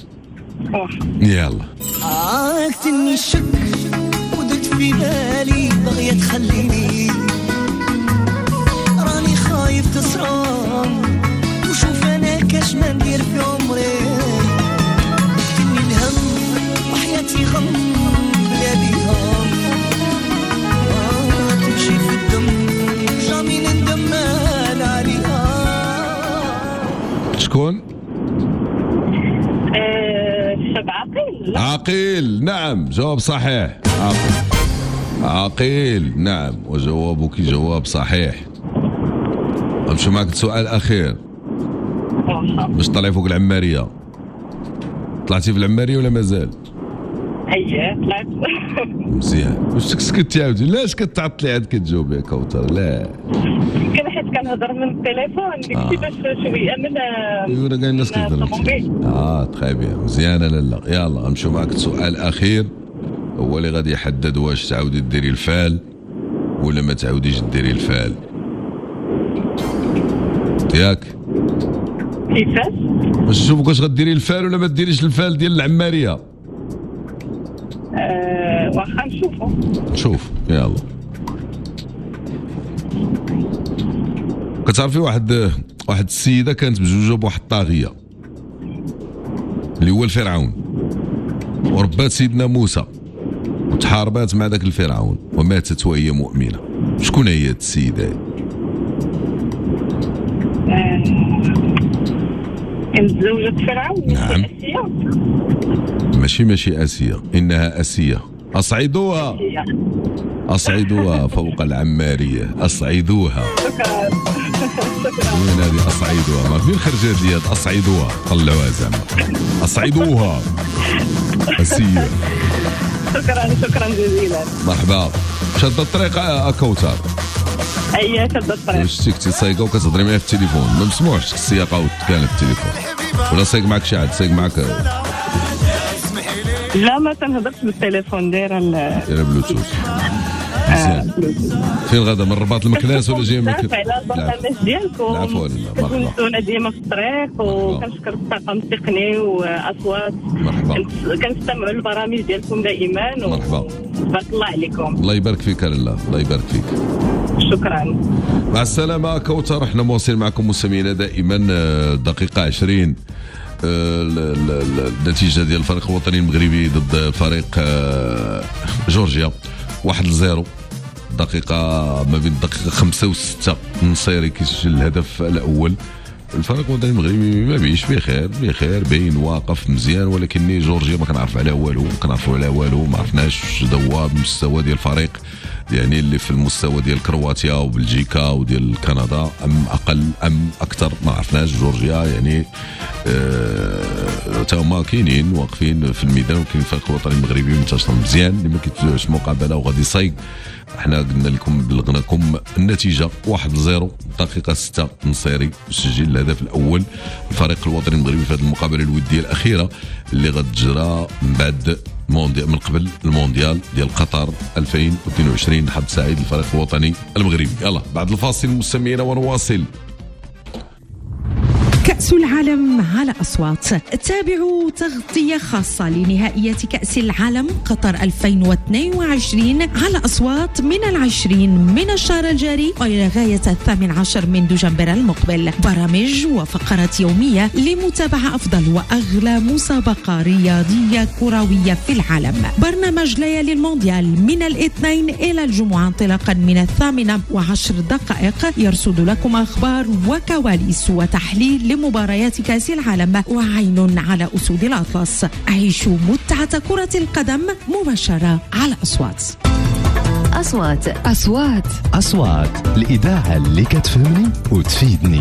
يلا. عاكتني الشك ودت في بالي باغية تخليني راني خايف تسرام وشوف انا كاش ما ندير في عمري كني الهم وحياتي غم بلا بيهم آه تمشي في الدم جامي ندم عليها. شكون؟ الشاب عقيل. عقيل نعم جواب صحيح. عقيل عقيل نعم وجوابك جواب صحيح. نمشي معك السؤال الاخير باش تطلعي فوق العماريه. طلعتي في العماريه ولا مازال؟ اييه طلعت. مزيان. واش سكتي عاودي؟ لاش كتعطلي عاد كتجاوبي يا كوثر؟ لا كان حيت كنهضر من التليفون قلتي باش شويه من ايوا كاع الناس كيهضروا. اه تخي بيان مزيانه. لا لا يلا نمشيو معك السؤال الاخير هو اللي غادي يحدد واش تعاودي ديري الفال ولا ما تعاوديش ديري الفال. ياك كيفاش؟ باش نشوفك واش غديري الفال ولا ما ديريش الفال ديال العماريه. أه واخا نشوفو. نشوف يلا. كتعرفي واحد واحد السيده كانت مزوجه بواحد الطاغيه اللي هو الفرعون وربات سيدنا موسى وتحاربات مع ذاك الفرعون وماتت وهي مؤمنه. شكون هي هاد السيده؟ كانت زوجة فرعون. نعم. اسيا. ماشي ماشي اسيا انها اسيا. اصعدوها اصعدوها فوق العماريه اصعدوها. شكرا شكرا. وين هذه اصعدوها؟ ما فين خرجت لي هاد اصعدوها؟ طلعوها زعما اصعدوها اسيا. شكرا شكرا جزيلا. مرحبا. شاد الطريق كوثر؟ اييه شاد الطريق. شتي كنتي سايقه وكتهضري معايا في التليفون ما مسموحش السياقه وتكالب في التليفون ولا سايق معك شي حد سايق معك؟ لا ما تنهضرش بالتليفون دايره دايره بلوتوث. مزيان. فين غادا من الرباط المكناس ولا جاي من على البرنامج ديالكم. العفو مرحبا. كنتونا ديما في الطريق وكنشكر الطاقم التقني واصوات. مرحبا. كنستمعوا للبرامج ديالكم دائما. مرحبا. بارك الله عليكم. الله يبارك فيك لاله الله يبارك فيك. شكرا. مع السلامه كوثر. احنا مواصلين معكم مستمعينا دائما. دقيقه عشرين النتيجه ديال الفريق الوطني المغربي ضد فريق جورجيا واحد لزيرو. دقيقه ما بين الدقيقه خمسة وستة النصيري كيسجل الهدف الاول. الفريق الوطني المغربي ما بيش بخير بخير باين واقف مزيان ولكن جورجيا ما كنعرف عليها والو ما كنعرفوا عليها والو ما عرفناش دوا المستوى ديال الفريق يعني اللي في المستوى ديال كرواتيا وبلجيكا وديال كندا ام اقل ام اكثر ما عرفناش. جورجيا يعني تا هما كاينين واقفين في الميدان ولكن الفريق الوطني المغربي منتشر مزيان اللي ما كيتزوجش مقابله وغادي يصيد. احنا قلنا لكم بلغناكم النتيجه واحد لزيرو. دقيقه ستة نصيري سجل الهدف الاول. الفريق الوطني المغربي في هذه المقابله الوديه الاخيره اللي غتجرى من بعد مونديال من قبل المونديال ديال قطر ألفين واثنين وعشرين. حظ سعيد للفريق الوطني المغربي. يلا بعد الفاصل مستمعينا ونواصل. كأس العالم على أصوات. تابعوا تغطية خاصة لنهائيات كأس العالم قطر ألفين واثنين وعشرين على أصوات من العشرين من الشهر الجاري وإلى غاية الثامن عشر من دجنبر المقبل. برامج وفقرات يومية لمتابعة أفضل وأغلى مسابقة رياضية كروية في العالم. برنامج ليالي المونديال من الاثنين إلى الجمعة انطلاقا من الثامنة وعشر دقائق يرصد لكم أخبار وكواليس وتحليل لمباريات كأس العالم وعين على أسود الأطلس. عيشوا متعة كرة القدم مباشرة على أصوات. أصوات أصوات أصوات الإذاعة اللي كتفهمني وتفيدني.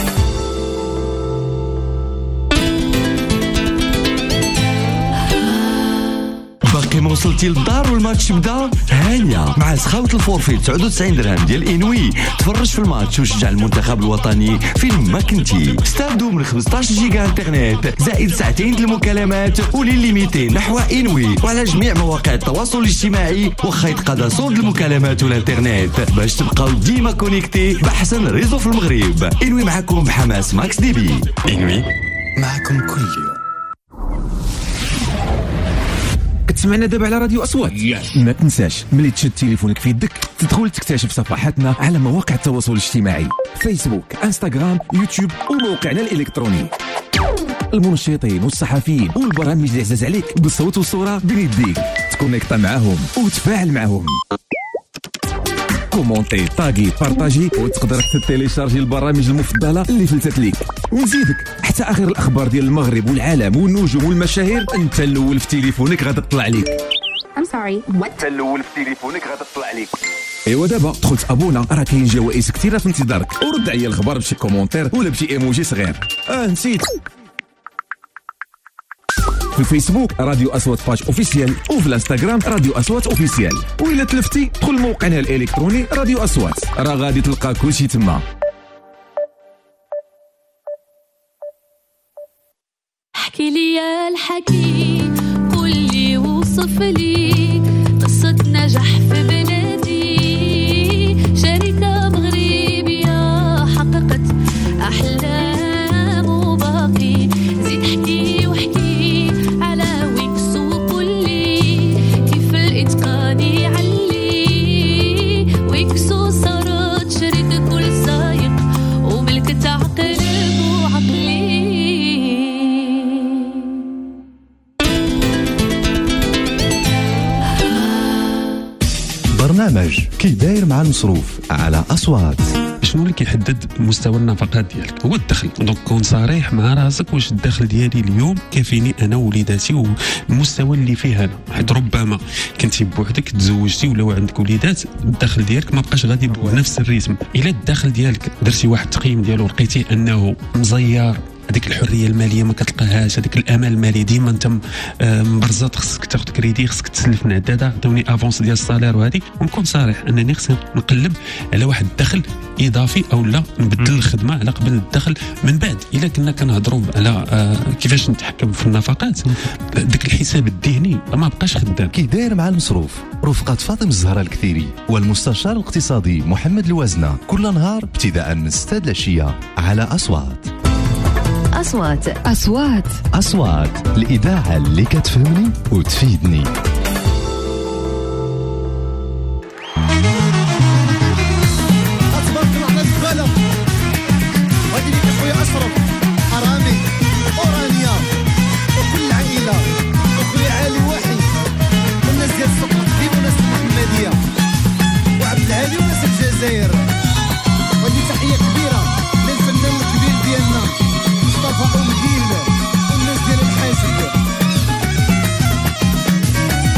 باقي ما وصلتي للدار والماتش بدا؟ هانيه مع سخاوة الفورفي تسعة وتسعين درهم ديال انوي تفرج في الماتش وشجع المنتخب الوطني فين ما كنتي. استافدوا من خمسطاش جيجا انترنت زائد ساعتين المكالمات وليميتي نحو انوي وعلى جميع مواقع التواصل الاجتماعي واخا يتقاضى صوت المكالمات والانترنت باش تبقاو ديما كونيكتي باحسن ريزو في المغرب. انوي معكم بحماس ماكس دي بي. انوي معكم كل يوم. كتسمعنا دابا على راديو أصوات. yes. ما تنساش ملي تشد تليفونك في يدك تدخل تكتشف صفحاتنا على مواقع التواصل الاجتماعي فيسبوك انستغرام يوتيوب وموقعنا الإلكتروني. المنشطين والصحفيين والبرامج اللي عزاز عليك بالصوت والصورة بين يديك تكونيكتا معاهم وتفاعل معاهم. كومونتي طاقي بارطاجي وتقدر حتى تيليشارجي البرامج المفضله اللي فلتت ليك ونزيدك حتى اخر الاخبار ديال المغرب والعالم والنجوم والمشاهير انت الاول في تليفونك غادي تطلع ليك. I'm sorry what انت الاول في تليفونك غادي تطلع ليك. ايوا دابا دخلت ابونا راه كاين جوائز كثيره في انتظارك ورد عليا الخبر بشي كومونتير ولا بشي ايموجي صغير. اه نسيت في الفيسبوك راديو أصوات باج اوفيسيال وفي الانستغرام راديو أصوات اوفيسيال وإلا تلفتي دخل موقعنا الالكتروني راديو أصوات راه غادي تلقى كلشي تما. احكي لي الحكي قول لي وصف لي قصة نجاح في بلادي شركة مغربية حققت أحلام وباقي زيد احكي واحكي على ويكس وقولي كيف الإتقان يعلي ويكسو صارت شركة كل سايق وملكت عقل وعقلي. برنامج كي داير مع المصروف على أصوات. شنو اللي كيحدد مستوى النفقات ديالك؟ هو الدخل. دونك كون صريح مع راسك واش الدخل ديالي اليوم كافيني انا ووليداتي والمستوى اللي فيه انا. حيت ربما كنتي بوحدك تزوجتي ولا عندك وليدات الدخل ديالك ما بقاش غادي بنفس الريتم. الا الدخل ديالك درتي واحد التقييم ديالو لقيتي انه مزيار هذيك الحريه الماليه ما كتلقاهاش هذيك الامان المالي ديما انت مبرزط خصك تاخذ كريدي خصك تسلف من عداده عطوني افونس ديال الصالير وهذه ونكون صريح انني خصني نقلب على واحد الدخل اضافي او لا نبدل الخدمه على قبل الدخل من بعد. الا كنا كنهضروا على آه كيفاش نتحكم في النفقات داك الحساب الذهني ما بقاش خدام. كي داير مع المصروف رفقه فاطمه الزهراء الكثيري والمستشار الاقتصادي محمد الوازنه كل نهار ابتداء من ستة العشيه على أصوات. أصوات أصوات أصوات الإذاعة اللي كتفهمني وتفيدني. أتبارك الله على الزبالة غادي ليك أخويا أشرف أرامي أورانيا وكل العائلة أخويا علي وحي والناس ديال السوق القديم وناس المحمدية وعبد الهادي وناس الجزائر. غادي تحية كبيرة للفنان الكبير ديالنا مصطفى أم جيل والناس ديال الحاسب.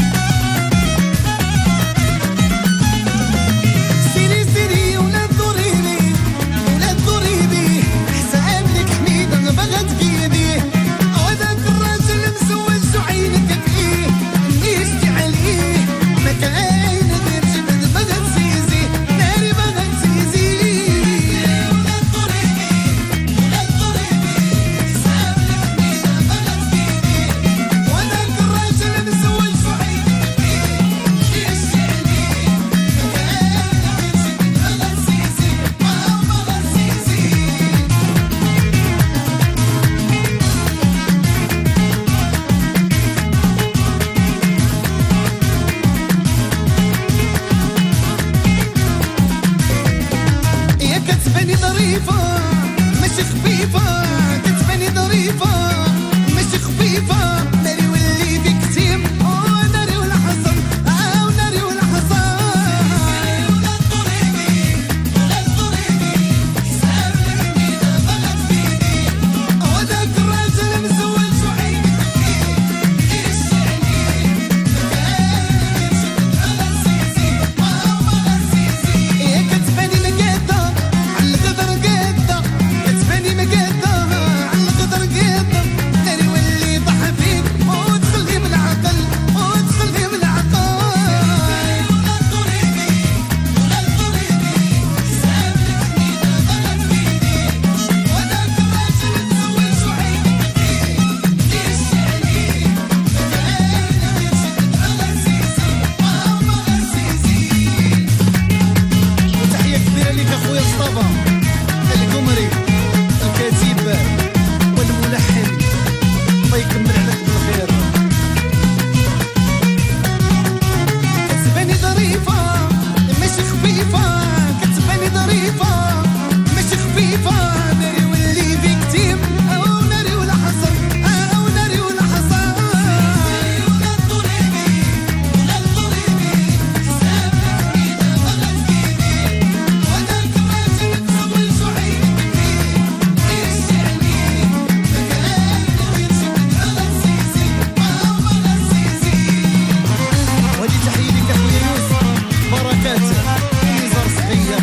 كتباني ظريفة ماشي خفيفة كتباني ظريفة ماشي خفيفة ناري ولي فيك تيم أو ناري ولا حصل أو ناري ولا حصل ولا تضربي ولا تضربي حساب الميدة بغت فيني وذاك الراجل مزول شو عينك فيه إيش يعني مكان يمشي على السيسي ما هو السيسي إيه كتباني مقادة على الغدر قادة كتباني مقادة على الغدر قادة ناري واللي ضحى فيك وتخلي من العقل وتخلي من العقل ولا تضربي ولا تضربي حساب الميدة بغت فيني وذاك الراجل مزول شو عينك فيه إيش يعني مكان يمشي على السيسي ما هو السيسي تحية كبيرة ليك أخويا مصطفى القمري الكاتب والملحن الله يكمل عليك بالخير كتباني ظريفة ماشي خفيفة كتباني ظريفة ماشي خفيفة ناري ولي فيك تيم أو ناري ولا حصل أو ناري ولا حصل ولا تضربي ولا تضربي حساب الميدة بغت فيني وذاك الراجل مزول شو عينك فيه إيش يعني مكان يمشي على السيسي ما هو السيسي وهذه تحية لك أخويا يوسف بركات نزار صغير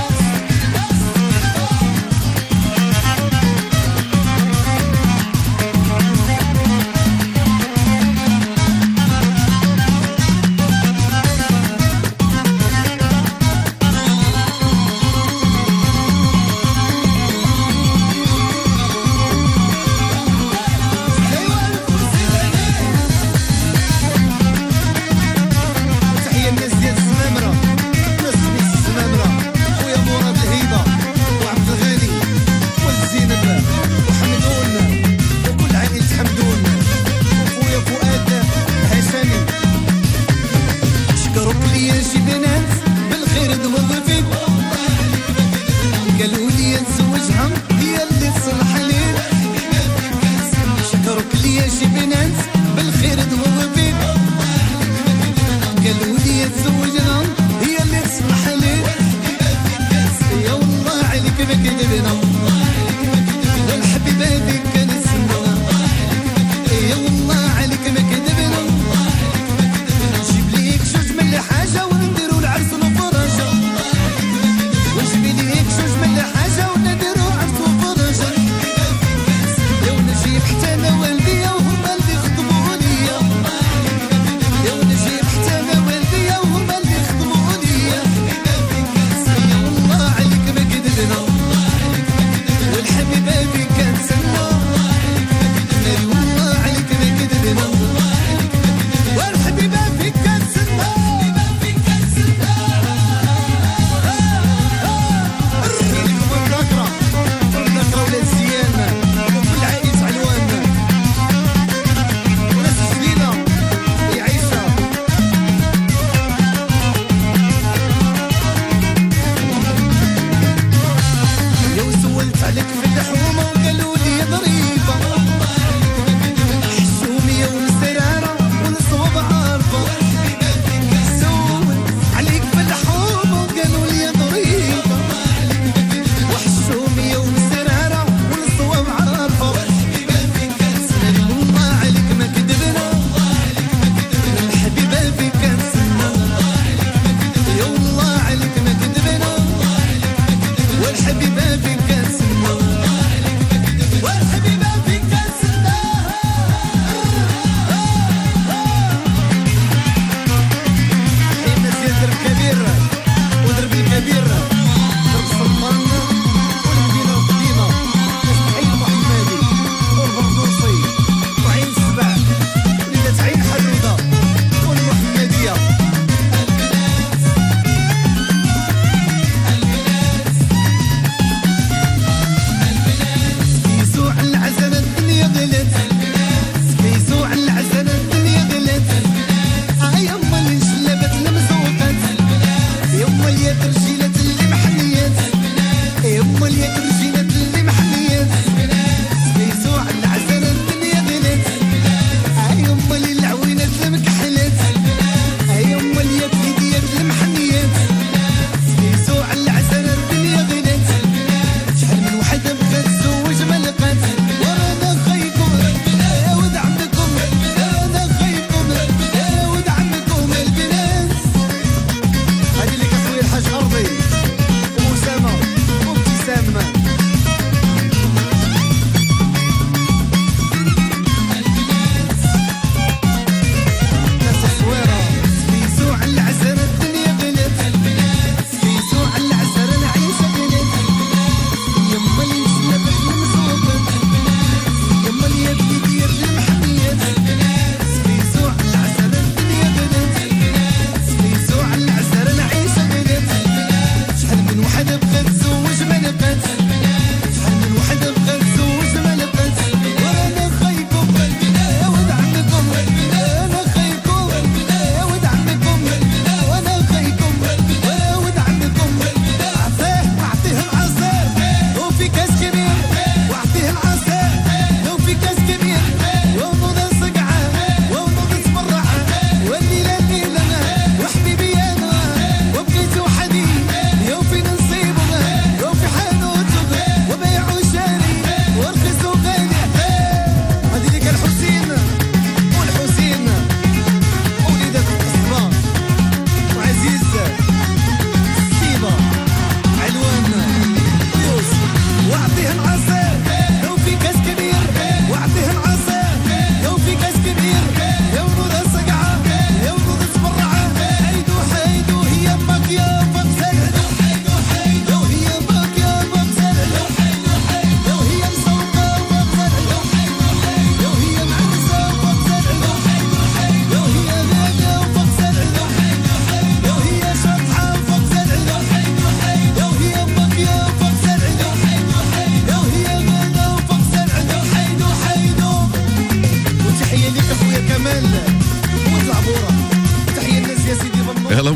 تحية الناس ديال السمامرة ناس سميت السمامرة خويا مراد الهيبة وعبد الغني والزينب وحمدون وكل عائلة حمدون وخويا فؤاد الهشامي شكروك ليا شي بنات بالخير موظفين قالوا لي نزوجها هي اللي تصلح لي شكروك ليا شي بنات بالخير موظفين قالوا لي تزوجنا هي اللي تصلح لي يا والله عليك ما كذبنا والحبيبة هذيك كانت سنة يا والله عليك ما كذبنا نجيب ليك جوج من الحاجة ونديرو العرس وفرجة ونجيب ليك جوج من الحاجة ونديرو عرس وفرجة يا ونجيب حتى انا والديا وهما اللي خطبوا ليا يا ونجيب حتى انا والديا وهما اللي خطبوا ليا يا والله عليك ما كذبنا والحبيبة فيك كانت سنة يا والله عليك ما كذبنا والحبيبة فيك كانت سنة الرجال والذكرى والذكرى ولاد زيان وكل عائلة علوان وناس سليلة يا عيسى يا وسولت عليك في اللحومة وقالوا لي ضريبة حشومية ومسرارة والصواب عارفة سولت عليك في اللحومة وقالوا لي ضريبة وحشومية ومسرارة والصواب عارفة والله عليك ما كذبنا الحبيبة فيك كانت سنة يا والله عليك ما كذبنا والحبيبة فيك كانت سنة والحبيبة فيك كانت سنة حين زياد درب كبير ودرب الكبير درب سلطان والمدينة القديمة نستحيل محمدي والبردوسي وعين السبع وليلة عين حدودة والمحمدية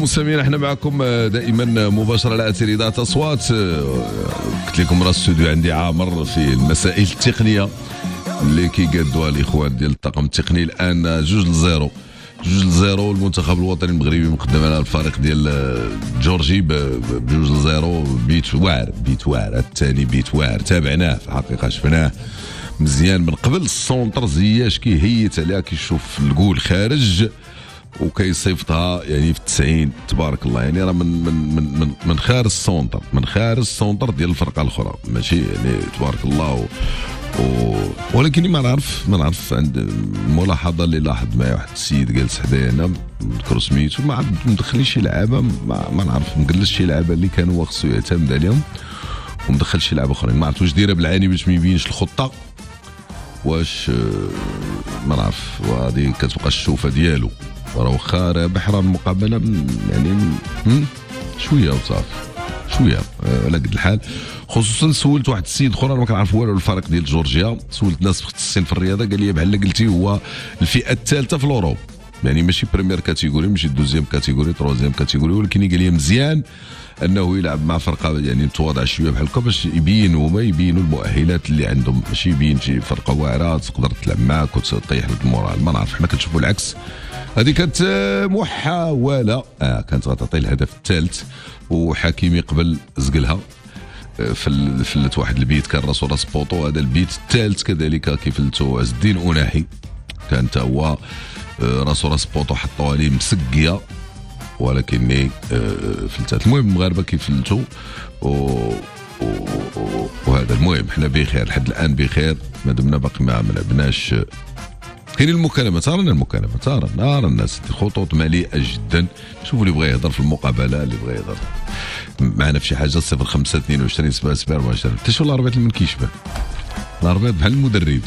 المستمعين احنا معكم دائما مباشره على اثير اذاعه اصوات. قلت لكم راه الاستوديو عندي عامر في المسائل التقنيه اللي كيقادوها الاخوان ديال الطاقم التقني. الان جوج لزيرو جوج لزيرو المنتخب الوطني المغربي مقدم على الفريق ديال جورجي بجوج لزيرو. بيت واعر بيت واعر الثاني بيت واعر تابعناه في الحقيقه شفناه مزيان من قبل. السونتر زياش كيهيت عليها كيشوف الجول خارج وكيصيفطها يعني في التسعين تبارك الله. يعني راه من من من من, من خارج السونتر من خارج السونتر ديال الفرقه الاخرى ماشي يعني تبارك الله و و... ولكن ما نعرف ما نعرف عند الملاحظه اللي لاحظ معايا واحد السيد جالس حدايا انا نذكر سميتو ما مدخلش شي لعابه ما, ما نعرف مجلس شي لعابه اللي كانوا هو خصو يعتمد عليهم ومدخل شي لعابه اخرين. ما عرفت واش دايره بالعاني باش ما يبينش الخطه واش ما نعرف. وهذه كتبقى الشوفه ديالو راه واخا رابح راه المقابله يعني شويه وصافي شويه على قد الحال. خصوصا سولت واحد السيد اخر ما كنعرف والو الفريق ديال جورجيا. سولت ناس مختصين في الرياضه قال لي بحال قلتي هو الفئه الثالثه في الاوروب يعني ماشي بريمير كاتيجوري ماشي دوزيام كاتيجوري تروزيام كاتيجوري. ولكن قال لي مزيان انه يلعب مع فرقه يعني متواضعه شويه بحال هكا باش يبينوا هما يبينوا المؤهلات اللي عندهم ماشي يبين شي فرقه واعره تقدر تلعب معاك وتطيح لك المورال. ما نعرف حنا كنشوفوا العكس. هذه كانت محاوله اه كانت غتعطي الهدف الثالث وحكيمي قبل زقلها فل فلت واحد البيت كان راسو راس بوطو. هذا البيت الثالث كذلك كيفلتو عز الدين أناحي كان حتى هو راسو راس بوطو حطوها ليه مسقيه ولكن فلتات. المهم المغاربه كيفلتو وهذا المهم حنا بخير لحد الان بخير مادامنا باقي ما لعبناش. كاين المكالمه ترانا المكالمه ترانا الناس الخطوط مليئه جدا. شوفوا اللي بغى يهضر في المقابله اللي بغى يهضر معنا في شي حاجه صفر خمسة اثنين وعشرين سبعة سبعة أربعة عشر. حتى شو العربيات اللي من كيشبه العربيات بحال المدرب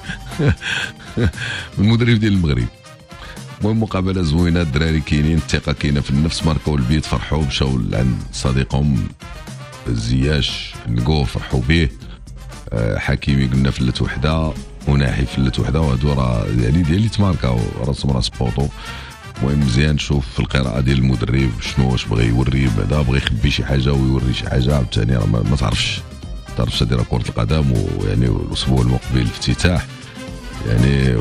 المدرب ديال المغرب. المهم مقابله زوينه الدراري كاينين الثقه كاينه في النفس ماركاو البيت فرحوا مشاو عند صديقهم زياش نقوه فرحوا به. حكيمي قلنا فلت وحده وناحي فلت وحده وهادو راه يعني ديالي تماركاو راسهم راس بوطو. المهم مزيان شوف في القراءه ديال المدرب شنو واش بغى يوري بعدا بغى يخبي شي حاجه ويوري شي حاجه عاوتاني راه ما تعرفش ما تعرفش هذه راه كره القدم. ويعني الاسبوع المقبل الافتتاح يعني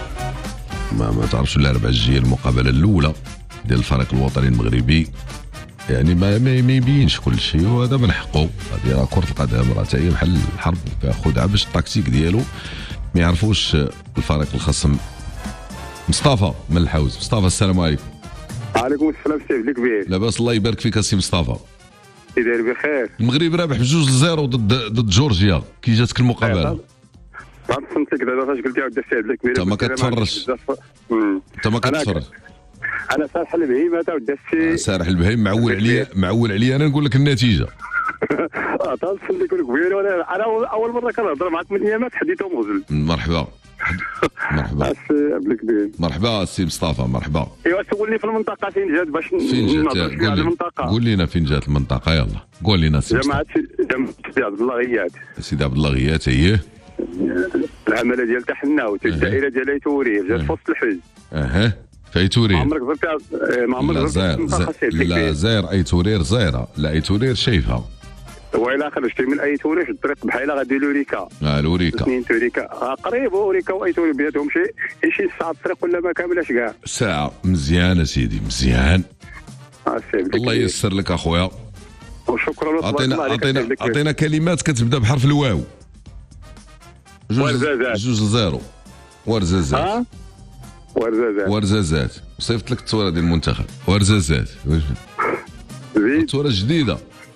ما ما تعرفش الا الاربعاء الجايه المقابله الاولى ديال الفريق الوطني المغربي يعني ما ما يبينش كل شيء وهذا من حقه. هذه راه كره القدم راه حتى هي بحال الحرب فيها خدعه باش التكتيك ديالو ما يعرفوش الفريق الخصم. مصطفى من الحوز. مصطفى السلام عليكم. وعليكم السلام سي عبد الكبير. لاباس الله يبارك فيك السي مصطفى. كي داير بخير. المغرب رابح بجوج لزيرو ضد ضد جورجيا. كي جاتك المقابله؟ ما تصنت لك دابا فاش قلتي عبد السي عبد الكبير. انت ما كتفرجش انت ما كتفرج. انا سارح البهيمه تا ودي السي سارح البهيم معول عليا معول عليا انا نقول لك النتيجه. اه تصل لك كبير وانا انا اول مره كنهضر معك من ايامات حديته مغزل. مرحبا مرحبا السي عبد الكبير. مرحبا السي مصطفى مرحبا. ايوا سولني في المنطقه فين جات باش نهضر على المنطقه. قول لنا فين جات المنطقه يلا قول لنا سي جماعه سيدي عبد الله غيات. سيدي عبد الله غيات اييه العماله ديال تحناوت الدائره ديال ايتوري جات في وسط الحج. اها في ايتورير. ما عمرك زرتها ما عمرك زرتها لا زاير ايتورير زايره لا ايتورير شايفها. وإلا خرجتي من ايتوري في الطريق بحال غادي لوريكا. اه لوريكا اثنين توريكا قريب وريكا وايتوري بيناتهم شي شي ساعه الطريق ولا ما كاملاش كاع. ساعه مزيان سيدي مزيان. اه الله ييسر لك اخويا. وشكرا. عطينا عطينا عطينا كلمات كتبدا بحرف الواو. ورزازات جوج لزيرو. ورزازات. ها ورزازات ورزازات. صيفط لك التصويره ديال المنتخب ورزازات. زيد صوره جديده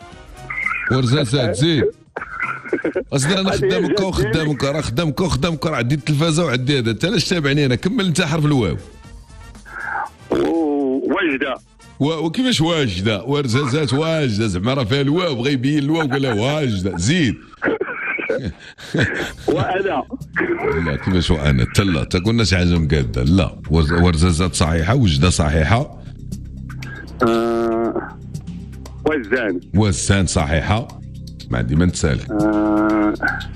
ورزازات زيد. اصدر انا خدامك وخدامك راه خدامك وخدامك راه عندي التلفازه وعندي هذا. انت علاش تابعني انا؟ كمل انت حرف الواو. واجده. وكيفاش واجده؟ ورزازات واجده زعما راه فيها الواو بغى يبين الواو قال لها واجده زيد. وانا لا كيفاش وانا تلا تقولنا شي حاجه مقاده. لا ورزازات صحيحه وجده صحيحه. آه وزان وزان صحيحه ما عندي ما نتسالك. آه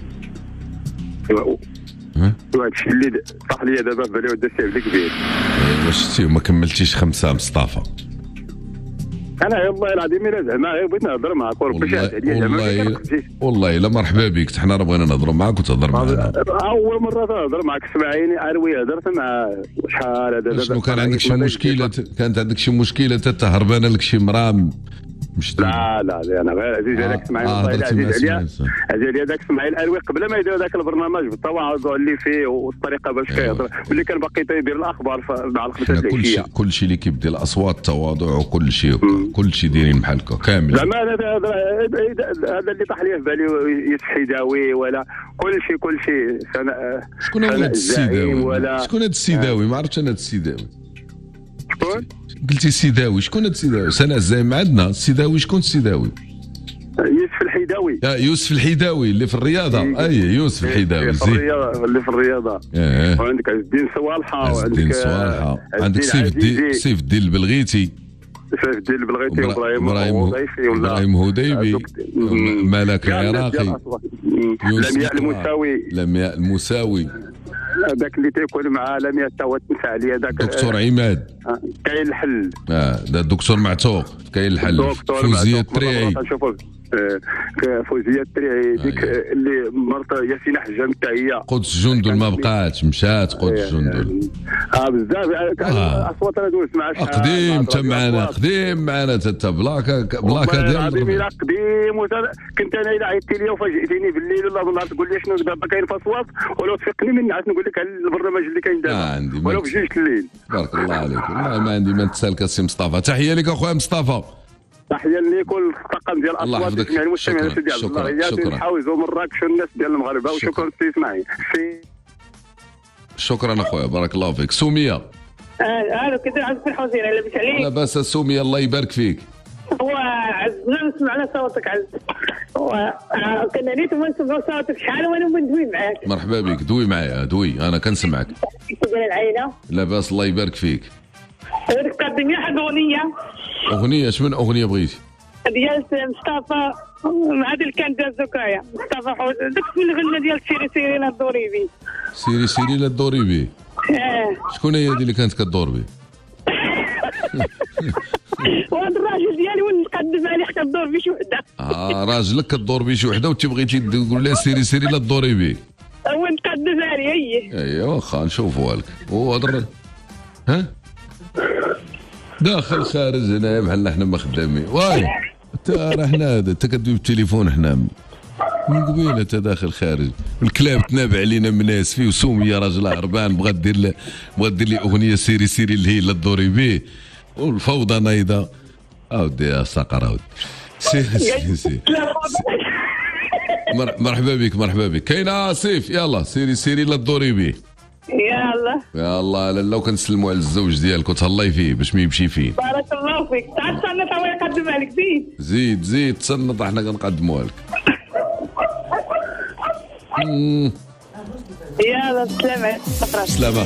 وهذا الشيء اللي طاح لي دابا في بالي ودا السي عبد الكبير. واش شتي ما كملتيش خمسه مصطفى؟ انا والله العظيم الا زعما غير بغيت نهضر معاك وربي شاهد عليا زعما ما والله كنخديش. والله الا مرحبا بك، حنا راه بغينا نهضروا معاك وتهضر معنا. اول مره تهضر معك سمعيني اروي هضرت مع شحال هذا شنو كان عندك شي مشكله؟ كانت عندك شي مشكله تتهربانه لك شي مراه مش لا لا لا انا غير عزيز عليك سمعيني والله الا عزيز عليا عزيز عليا داك سمعي الاروي قبل ما يدير ذاك البرنامج بالتواضع اللي فيه والطريقه باش كيهضر اللي كان باقي تيدير الاخبار مع الخمسه كل العشيه. شيء كل شيء اللي كيبدي الاصوات التواضع وكل شيء كل شيء دايرين بحال هكا كامل. زعما هذا هذا اللي طاح لي في بالي يتحيداوي ولا كل شيء كل شيء. شكون هو هذا السيداوي؟ شكون هذا السيداوي؟ ما عرفتش انا هذا السيداوي. شكون؟ قلتي السيداوي، شكون هذا السيداوي؟ سناء الزايم عندنا السيداوي، شكون السيداوي؟ يوسف الحيداوي. اه يوسف الحيداوي اللي في الرياضه. اي يوسف الحيداوي في الرياضه اللي في الرياضه. اه وعندك عز الدين صوالحه عز الدين صوالحه، عندك سيف الدين سيف الدين البلغيتي سيف الدين البلغيتي وابراهيم هوديبي ابراهيم هوديبي ملك العراقي لمياء المساوي لمياء المساوي هذاك اللي تيكون مع لمياء تا هو تنسى عليه هذاك دكتور عماد كاين الحل. اه ده الدكتور معتوق كاين الحل. فوزيه التريعي فوزيه التريعي ديك اللي مرت ياسين حجام حتى هي قدس جندل ما بقاتش مشات قدس جندل. اه بزاف اصوات انا دوزت مع شحال قديم انت معنا قديم معنا حتى بلاكا بلاكا ديال العظيم قديم. كنت انا الا عيطتي لي وفاجئتيني بالليل ولا بالنهار تقول لي شنو دابا كاين في اصوات ولو تفيقني من نعس نقول لك على البرنامج اللي كاين دابا ولو في جوج الليل. بارك الله عليك. والله ما عندي ما نتسالك السي مصطفى. تحيه لك اخويا مصطفى. تحيه لكل الطاقم ديال الاصوات جميع المستمعين سيدي عبد الله غياث نحاوزوا مراكش والناس ديال المغاربه وشكرا سي اسماعيل. شكرا اخويا بارك الله فيك. سميه الو كيدير عز في الحوزيره لاباس عليك؟ لاباس سميه الله يبارك فيك. هو عزنا نسمعنا صوتك عز هو كنا نيت ونسمعوا صوتك شحال وانا ندوي معاك. مرحبا بك دوي معايا دوي انا كنسمعك. كيدير العائله؟ لاباس الله يبارك فيك. بغيتك تقدم لي واحد الاغنيه. اغنيه شمن اغنيه بغيتي؟ ديال مصطفى مع هذا اللي كان ديال زكايا مصطفى حوت داك اللي غنى ديال سيري سيري لا تدوري بي. سيري سيري لا تدوري بي. اه شكون هي هذه اللي كانت كدور بي؟ وهذا الراجل ديالي وين نقدم عليه كدور بي شي وحده. اه راجلك كدور بي شي وحده وانت بغيتي تقول لها سيري سيري لا تدوري بي. هو نقدم عليه هي. ايوا واخا نشوفوا لك. هو هذا ها داخل خارج هنايا بحالنا حنا ما خدامين. واي انت راه حنا هذا انت كدوي بالتليفون حنا من قبيله انت داخل خارج. الكلاب تنابع علينا مناس فيه وسوميه راجلها هربان بغات دير له بغات دير لي اغنيه سيري سيري اللي هي لا تدوري بيه والفوضى نايضه. اودي يا سقر اودي سيري سيري سيري مرحبا بك مرحبا بك. كاينه سيف يلا سيري سيري لا تدوري بيه. يلا يلا لو كنسلموا على الزوج ديالك وتهلاي فيه باش ما يمشي فيه. بارك الله فيك. تعال تصنت هو يقدم عليك زيد زيد زيد تصنت احنا كنقدموها لك. يلا سلامة سلامة.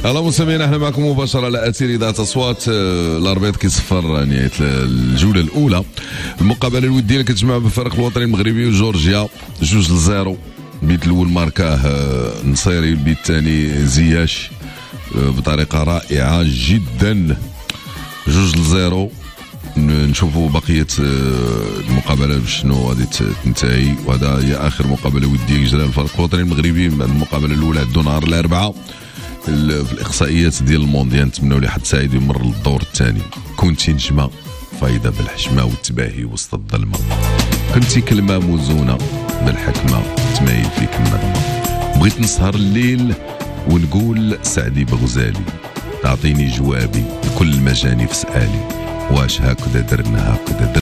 الله مستمعينا، احنا معكم مباشره على اثير اذاعه اصوات. الاربيض كيصفر نهايه الجوله الاولى. المقابله الوديه اللي كتجمع بالفريق الوطني المغربي وجورجيا جوج لزيرو. البيت الاول ماركاه نصيري، البيت الثاني زياش بطريقه رائعه جدا، جوج لزيرو. نشوفوا بقيه المقابله شنو غادي تنتهي، وهذا هي اخر مقابله وديه يجريها الفريق الوطني المغربي. من المقابله الاولى عندو نهار الاربعاء في الاقصائيات ديال المونديال. نتمنوا ليه حد سعيد يمر للدور الثاني. كنتي نجمه فايده بالحشمه والتباهي وسط الظلمه، كنتي كلمه موزونه بالحكمه تمايل فيك النغمه. بغيت نسهر الليل ونقول سعدي بغزالي، تعطيني جوابي لكل مجاني في سؤالي، واش هكذا درنا هكذا درنا.